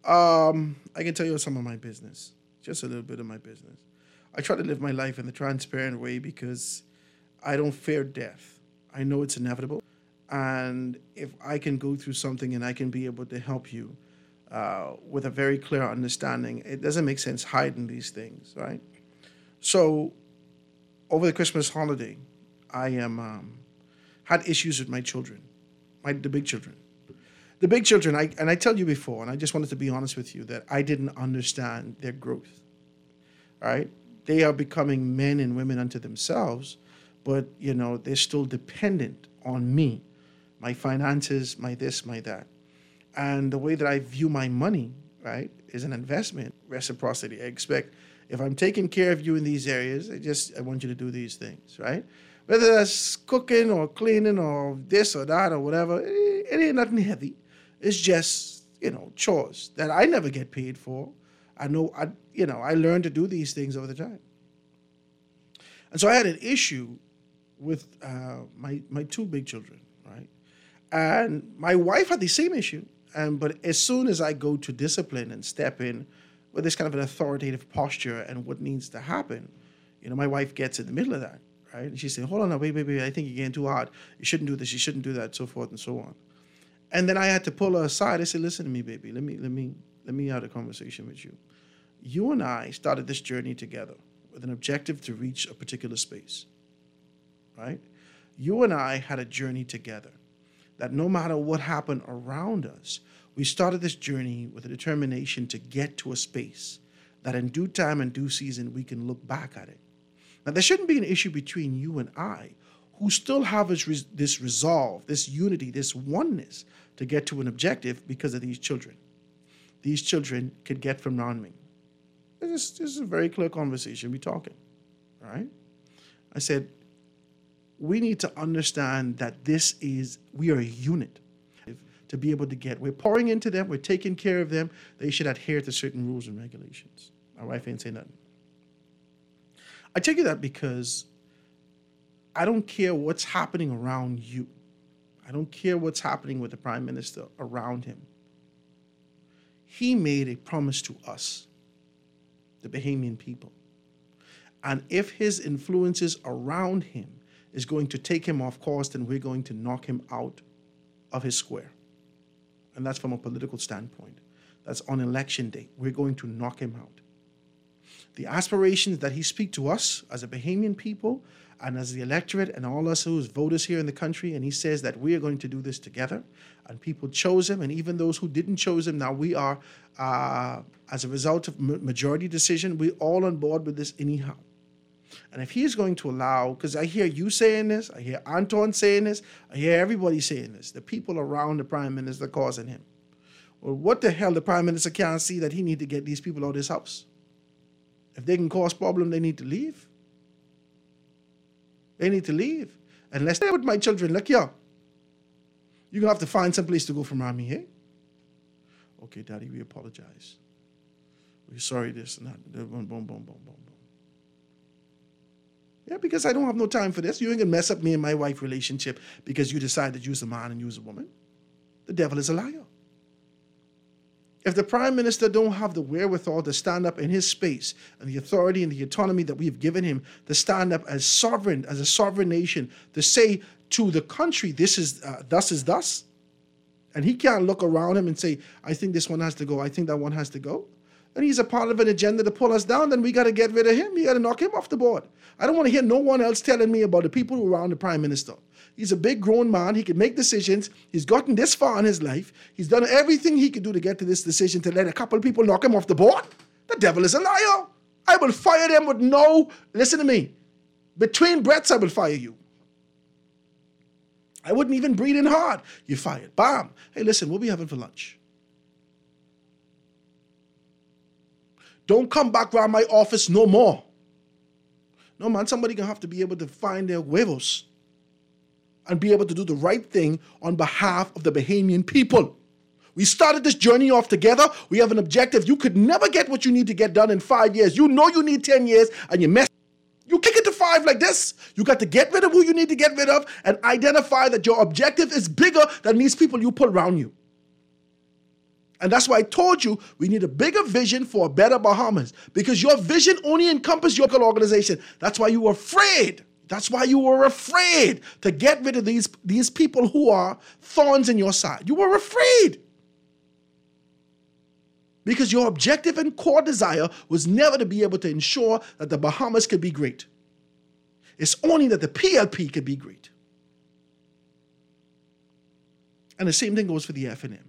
I can tell you some of my business, just a little bit of my business. I try to live my life in a transparent way because I don't fear death. I know it's inevitable. And if I can go through something and I can be able to help you with a very clear understanding, it doesn't make sense hiding these things, right? So over the Christmas holiday, I had issues with my children, the big children. The big children, I tell you before, and I just wanted to be honest with you, that I didn't understand their growth, right? They are becoming men and women unto themselves, but, they're still dependent on me, my finances, my this, my that. And the way that I view my money, right, is an investment, reciprocity. I expect if I'm taking care of you in these areas, I want you to do these things, right? Whether that's cooking or cleaning or this or that or whatever, it ain't nothing heavy. It's just, chores that I never get paid for. I know, I learned to do these things over the time. And so I had an issue with my two big children, right? And my wife had the same issue. But as soon as I go to discipline and step in with this kind of an authoritative posture and what needs to happen, my wife gets in the middle of that, right? And she said, hold on now, wait, I think you're getting too hard. You shouldn't do this, you shouldn't do that, so forth and so on. And then I had to pull her aside. I said, listen to me, baby, let me have a conversation with you. You and I started this journey together with an objective to reach a particular space, right? You and I had a journey together that no matter what happened around us, we started this journey with a determination to get to a space that in due time and due season, we can look back at it. Now, there shouldn't be an issue between you and I who still have this resolve, this unity, this oneness to get to an objective because of these children. These children could get from around me. This is a very clear conversation. We're talking, all right? I said, we need to understand that we are a unit to be able to we're pouring into them, we're taking care of them, they should adhere to certain rules and regulations. My wife ain't saying nothing. I tell you that because I don't care what's happening around you. I don't care what's happening with the Prime Minister around him. He made a promise to us, the Bahamian people. And if his influences around him is going to take him off course, then we're going to knock him out of his square. And that's from a political standpoint. That's on election day. We're going to knock him out. The aspirations that he speaks to us as a Bahamian people and as the electorate and all us who's voters here in the country, and he says that we are going to do this together, and people chose him, and even those who didn't chose him, now we are, as a result of majority decision, we're all on board with this anyhow. And if he is going to allow, because I hear you saying this, I hear Anton saying this, I hear everybody saying this, the people around the Prime Minister causing him. Well, what the hell the Prime Minister can't see that he need to get these people out of his house? If they can cause problem, they need to leave. They need to leave. Unless stay with my children, look here. You're going to have to find some place to go from around me, eh? Okay, Daddy, we apologize. We're sorry this and that. Boom, boom, boom, boom, boom, boom. Yeah, because I don't have no time for this. You ain't going to mess up me and my wife relationship because you decide to use a man and use a woman. The devil is a liar. If the Prime Minister don't have the wherewithal to stand up in his space and the authority and the autonomy that we've given him to stand up as sovereign, as a sovereign nation, to say to the country, this is thus, and he can't look around him and say, I think this one has to go, I think that one has to go, and he's a part of an agenda to pull us down, then we got to get rid of him. We got to knock him off the board. I don't want to hear no one else telling me about the people around the Prime Minister. He's a big grown man. He can make decisions. He's gotten this far in his life. He's done everything he could do to get to this decision to let a couple of people knock him off the board. The devil is a liar. I will fire them with listen to me. Between breaths, I will fire you. I wouldn't even breathe in hard. You're fired. Bam. Hey, listen, we'll be having for lunch. Don't come back around my office no more. No, man, somebody gonna have to be able to find their huevos and be able to do the right thing on behalf of the Bahamian people. We started this journey off together. We have an objective. You could never get what you need to get done in 5 years. You know you need 10 years and you mess. You kick it to 5 like this. You got to get rid of who you need to get rid of and identify that your objective is bigger than these people you put around you. And that's why I told you we need a bigger vision for a better Bahamas, because your vision only encompasses your local organization. That's why you were afraid. That's why you were afraid to get rid of these people who are thorns in your side. You were afraid. Because your objective and core desire was never to be able to ensure that the Bahamas could be great. It's only that the PLP could be great. And the same thing goes for the FNM.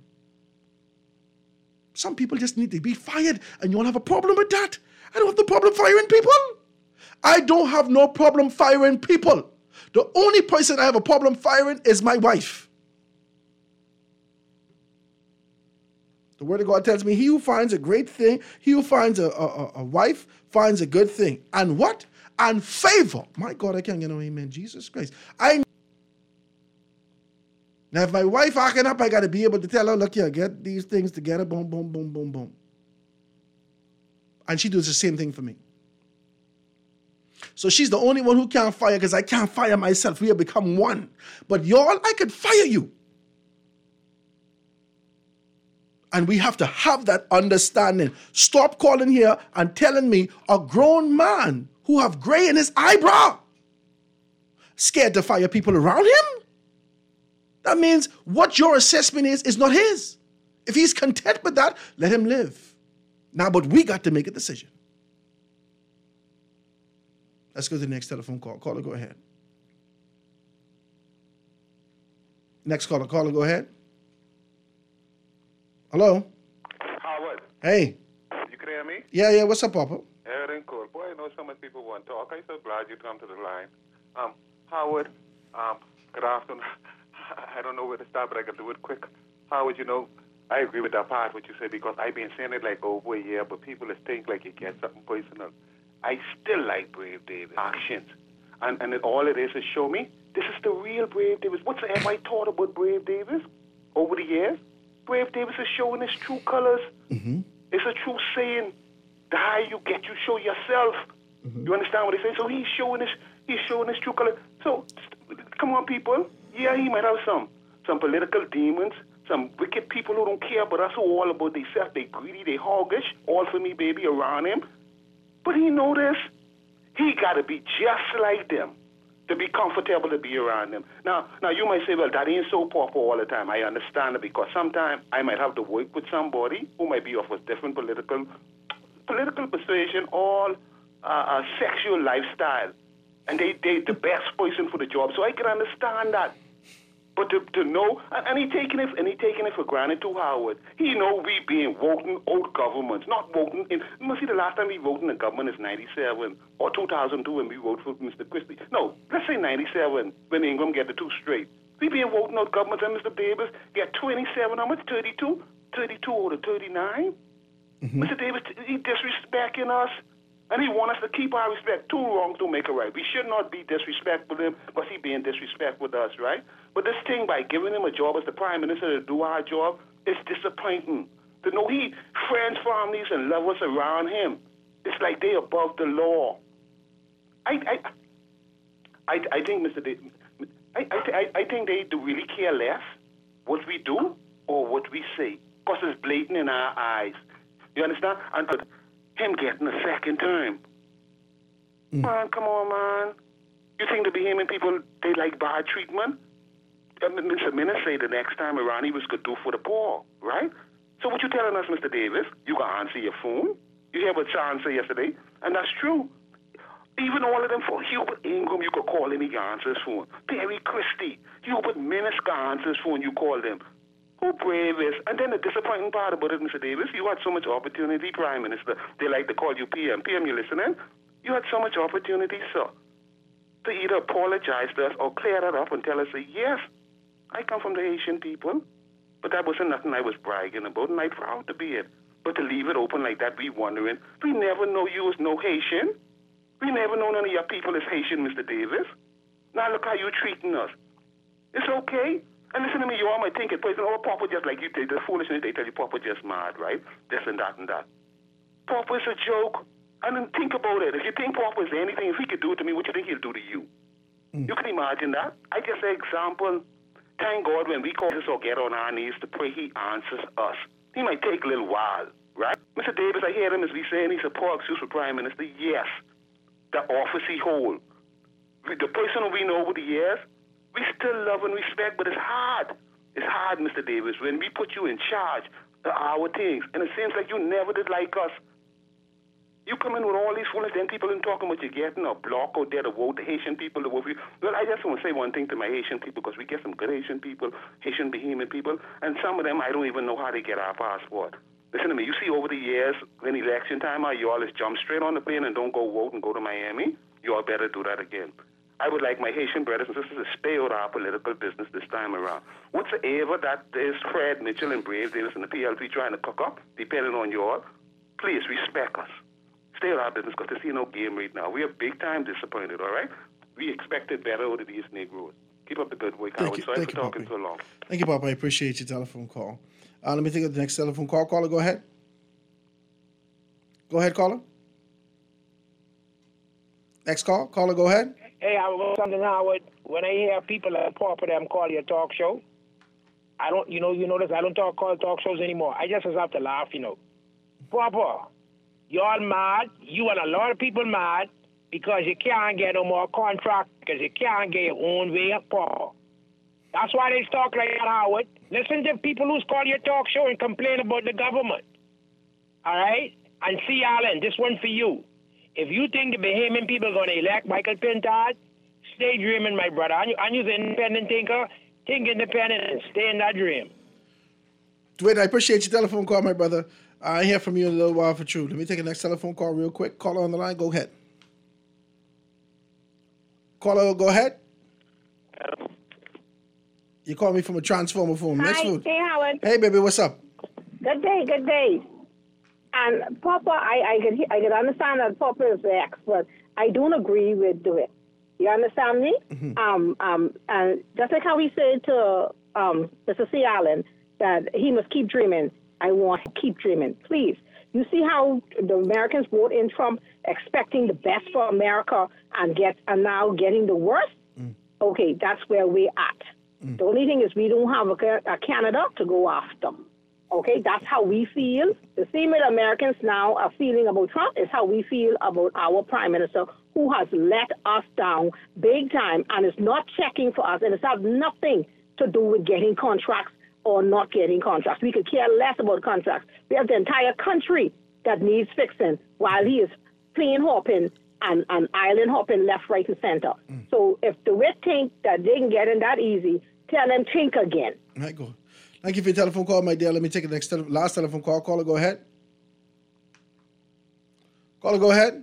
Some people just need to be fired, and you don't have a problem with that. I don't have the problem firing people. I don't have no problem firing people. The only person I have a problem firing is my wife. The word of God tells me, he who finds a great thing, he who finds a wife, finds a good thing. And what? And favor. My God, I can't get no amen. Jesus Christ. Now, if my wife acting up, I got to be able to tell her, look here, get these things together, boom, boom, boom, boom, boom. And she does the same thing for me. So she's the only one who can't fire because I can't fire myself. We have become one. But y'all, I could fire you. And we have to have that understanding. Stop calling here and telling me a grown man who have gray in his eyebrow scared to fire people around him. That means what your assessment is not his. If he's content with that, let him live. Now, but we got to make a decision. Let's go to the next telephone call. Caller, go ahead. Next caller. Caller, go ahead. Hello? Howard. Hey. You can hear me? Yeah. What's up, Papa? Everything cool. Boy, I know so much people want to talk. I'm so glad you come to the line. Howard, good afternoon. I don't know where to start, but I can do it quick. Howard, I agree with that part, what you said, because I've been saying it like over a year, but people just think like you get something personal. I still like Brave Davis actions. And all it is show me, this is the real Brave Davis. What's have I thought about Brave Davis over the years? Brave Davis is showing his true colors. Mm-hmm. It's a true saying. The higher you get, you show yourself. Mm-hmm. You understand what he's saying? So he's showing his true colors. So, come on, people. Yeah, he might have some political demons, some wicked people who don't care about us, who all about themselves. They greedy, they hoggish, all for me, baby, around him. But he know this. He got to be just like them to be comfortable to be around them. Now, you might say, well, that ain't so proper all the time. I understand it, because sometimes I might have to work with somebody who might be of a different political persuasion or a sexual lifestyle. And they the best person for the job. So I can understand that. But to know, and he taking it for granted too, Howard. He know we being voting out governments, not voting in. You must see the last time we voted in the government is 97 or 2002 when we voted for Mr. Christie. No, let's say 97 when Ingram get the two straight. We being voting out governments and Mr. Davis get 27, how much? 32 over 39. Mm-hmm. Mr. Davis, he disrespecting us. And he wants us to keep our respect. Two wrongs don't make a right. We should not be disrespectful to him because he being disrespectful with us, right? But this thing, by giving him a job as the prime minister to do our job, is disappointing. To know he friends, families, and lovers around him, it's like they above the law. I think, Mr. Davis, I think they do really care less what we do or what we say, because it's blatant in our eyes. You understand? And him getting a second term. Man, come on, man. You think the Bahamian people, they like bad treatment? Mr. Minister say the next time around he was going to do for the poor, right? So what you telling us, Mr. Davis? You going to answer your phone? You hear what Sean said yesterday? And that's true. Even all of them, for Hubert Ingram, you could call him, he can answer his phone. Perry Christie, Hubert Minnis can answer his phone, you call them. Who brave is? And then the disappointing part about it, Mr. Davis, you had so much opportunity, Prime Minister. They like to call you PM. PM, you listening? You had so much opportunity, sir, to either apologize to us or clear that up and tell us, yes, I come from the Haitian people, but that wasn't nothing I was bragging about, and I'm proud to be it. But to leave it open like that, we wondering, we never know you as no Haitian. We never know none of your people is Haitian, Mr. Davis. Now look how you treating us. It's okay. And listen to me, you all might think it, but oh, Papa just like you did, the foolishness they tell you, Papa just mad, right? This and that and that. Papa is a joke. And then think about it. If you think Papa is anything, if he could do it to me, what do you think he'll do to you? You can imagine that. I just say example. Thank God when we call this or get on our knees to pray, he answers us. He might take a little while, right? Mr. Davis, I hear him as we saying he's a poor excuse for Prime Minister. Yes, the office he hold. The person who we know over the years, we still love and respect, but it's hard. It's hard, Mr. Davis, when we put you in charge of our things, and it seems like you never did like us. You come in with all these foolish, then people ain't talking what you're getting, or block out there to vote the Haitian people to vote for you. Well, I just want to say one thing to my Haitian people, because we get some good Haitian people, Haitian Bahamian people, and some of them I don't even know how they get our passport. Listen to me, you see over the years, when election time, how you all just jump straight on the plane and don't go vote and go to Miami. You all better do that again. I would like my Haitian brothers and sisters to stay out of our political business this time around. Whatsoever that is Fred Mitchell and Brave Davis and the PLP trying to cook up, depending on you all, please respect us. Stay out of our business, because there's no game right now. We are big time disappointed, all right? We expected better out of these Negroes. Keep up the good work, Howard. Sorry for talking so long. Thank you, Papa. I appreciate your telephone call. Let me think of the next telephone call. Caller, go ahead. Go ahead, caller. Next call. Caller, go ahead. Hey, I was something, Howard. When I hear people like Papa them call your talk show, I don't, you notice I don't call talk shows anymore. I just have to laugh, Papa, y'all mad. You and a lot of people mad because you can't get no more contract, because you can't get your own way, Papa. That's why they talk like that, Howard. Listen to people who's call your talk show and complain about the government. All right? And see, Alan, this one for you. If you think the Bahamian people are going to elect Michael Pintard, stay dreaming, my brother. And you're an independent thinker. Think independent and stay in that dream. Dwayne, I appreciate your telephone call, my brother. I hear from you in a little while for true. Let me take the next telephone call real quick. Caller on the line, go ahead. Caller, go ahead. You call me from a transformer phone. Hi, Next food. hey, Howard. Hey, baby, what's up? Good day. And Papa, I could understand that Papa is the expert. I don't agree with it. You understand me? Mm-hmm. And just like how we said to Mr. C. Allen that he must keep dreaming, I want to keep dreaming. Please. You see how the Americans vote in Trump expecting the best for America and now getting the worst? Okay, that's where we're at. The only thing is we don't have a Canada to go after. Okay, that's how we feel. The same way Americans now are feeling about Trump is how we feel about our prime minister, who has let us down big time and is not checking for us. And it's have nothing to do with getting contracts or not getting contracts. We could care less about contracts. We have the entire country that needs fixing while he is plane hopping and island hopping left, right, and center. So if the West think that they can get in that easy, tell them think again. All right, go. Thank you for your telephone call, my dear. Let me take the last telephone call. Caller, go ahead. Caller, go ahead.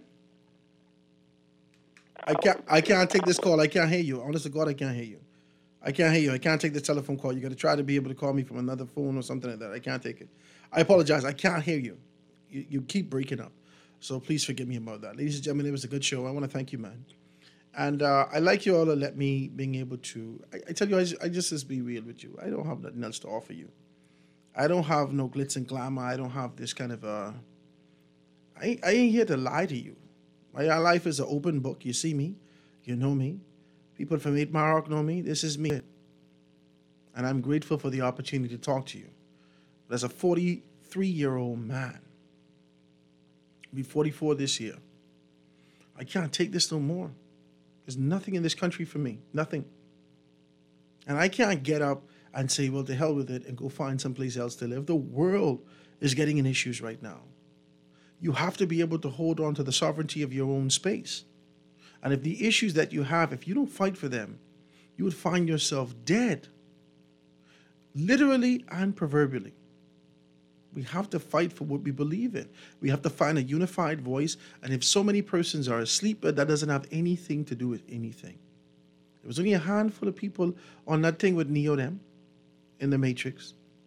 I can't take this call. I can't hear you. Honest to God, I can't hear you. I can't hear you. I can't take the telephone call. You got to try to be able to call me from another phone or something like that. I can't take it. I apologize. I can't hear you. You keep breaking up. So please forgive me about that. Ladies and gentlemen, it was a good show. I want to thank you, man. And I like you all to let me being able to... I tell you, I just be real with you. I don't have nothing else to offer you. I don't have no glitz and glamour. I don't have this kind of... I ain't here to lie to you. My life is an open book. You see me. You know me. People from 8 Maroc know me. This is me. And I'm grateful for the opportunity to talk to you. But as a 43-year-old man, I'll be 44 this year, I can't take this no more. There's nothing in this country for me. Nothing. And I can't get up and say, well, to hell with it and go find someplace else to live. The world is getting in issues right now. You have to be able to hold on to the sovereignty of your own space. And if the issues that you have, if you don't fight for them, you would find yourself dead. Literally and proverbially. We have to fight for what we believe in. We have to find a unified voice. And if so many persons are asleep, that doesn't have anything to do with anything. There was only a handful of people on that thing with Neo them in the Matrix.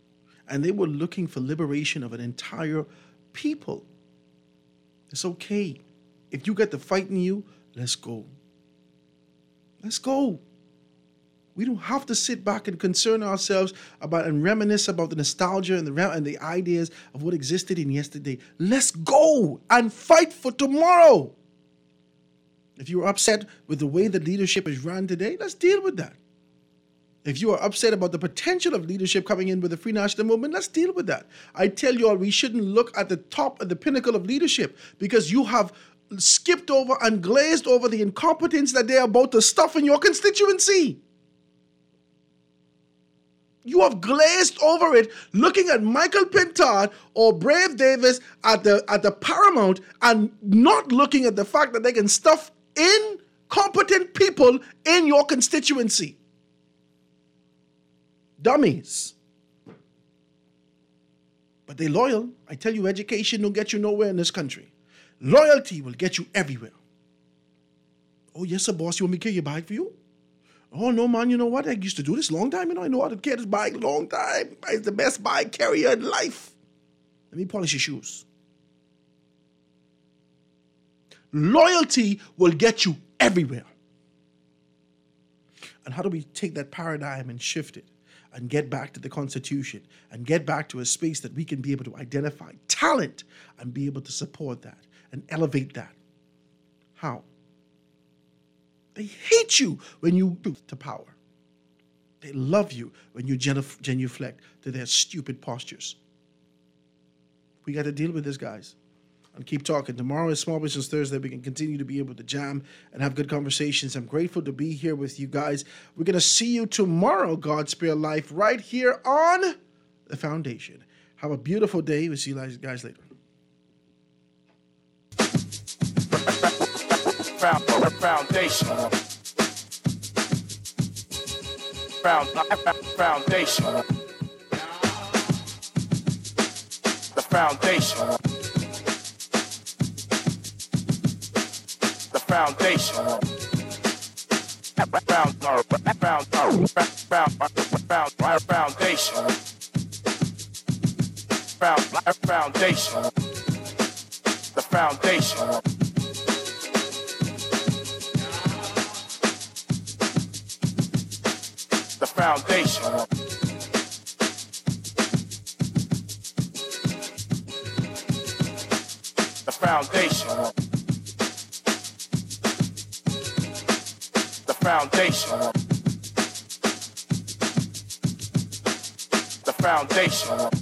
and they were looking for liberation of an entire people. It's okay. If you get the fight in you, let's go. Let's go. We don't have to sit back and concern ourselves about and reminisce about the nostalgia and the ideas of what existed in yesterday. Let's go and fight for tomorrow. If you're upset with the way that leadership is run today, let's deal with that. If you are upset about the potential of leadership coming in with the Free National Movement, let's deal with that. I tell you all, we shouldn't look at the top, at the pinnacle of leadership, because you have skipped over and glazed over the incompetence that they're about to stuff in your constituency. You have glazed over it, looking at Michael Pintard or Brave Davis at the paramount and not looking at the fact that they can stuff incompetent people in your constituency. Dummies. But they're loyal. I tell you, education don't get you nowhere in this country. Loyalty will get you everywhere. Oh, yes, sir, boss, you want me to carry your bag for you? Oh, no, man, you know what? I used to do this long time. I know how to carry this bag long time. It's the best bag carrier in life. Let me polish your shoes. Loyalty will get you everywhere. And how do we take that paradigm and shift it and get back to the Constitution and get back to a space that we can be able to identify talent and be able to support that and elevate that? How? They hate you when you move to power. They love you when you genuflect to their stupid postures. We got to deal with this, guys, and keep talking. Tomorrow is Small Business Thursday. We can continue to be able to jam and have good conversations. I'm grateful to be here with you guys. We're going to see you tomorrow, God Spare Life, right here on The Foundation. Have a beautiful day. We'll see you guys later. Foundation. Foundation. The foundation. The foundation. Foundation. The foundation. The foundation. The foundation. The foundation. The foundation.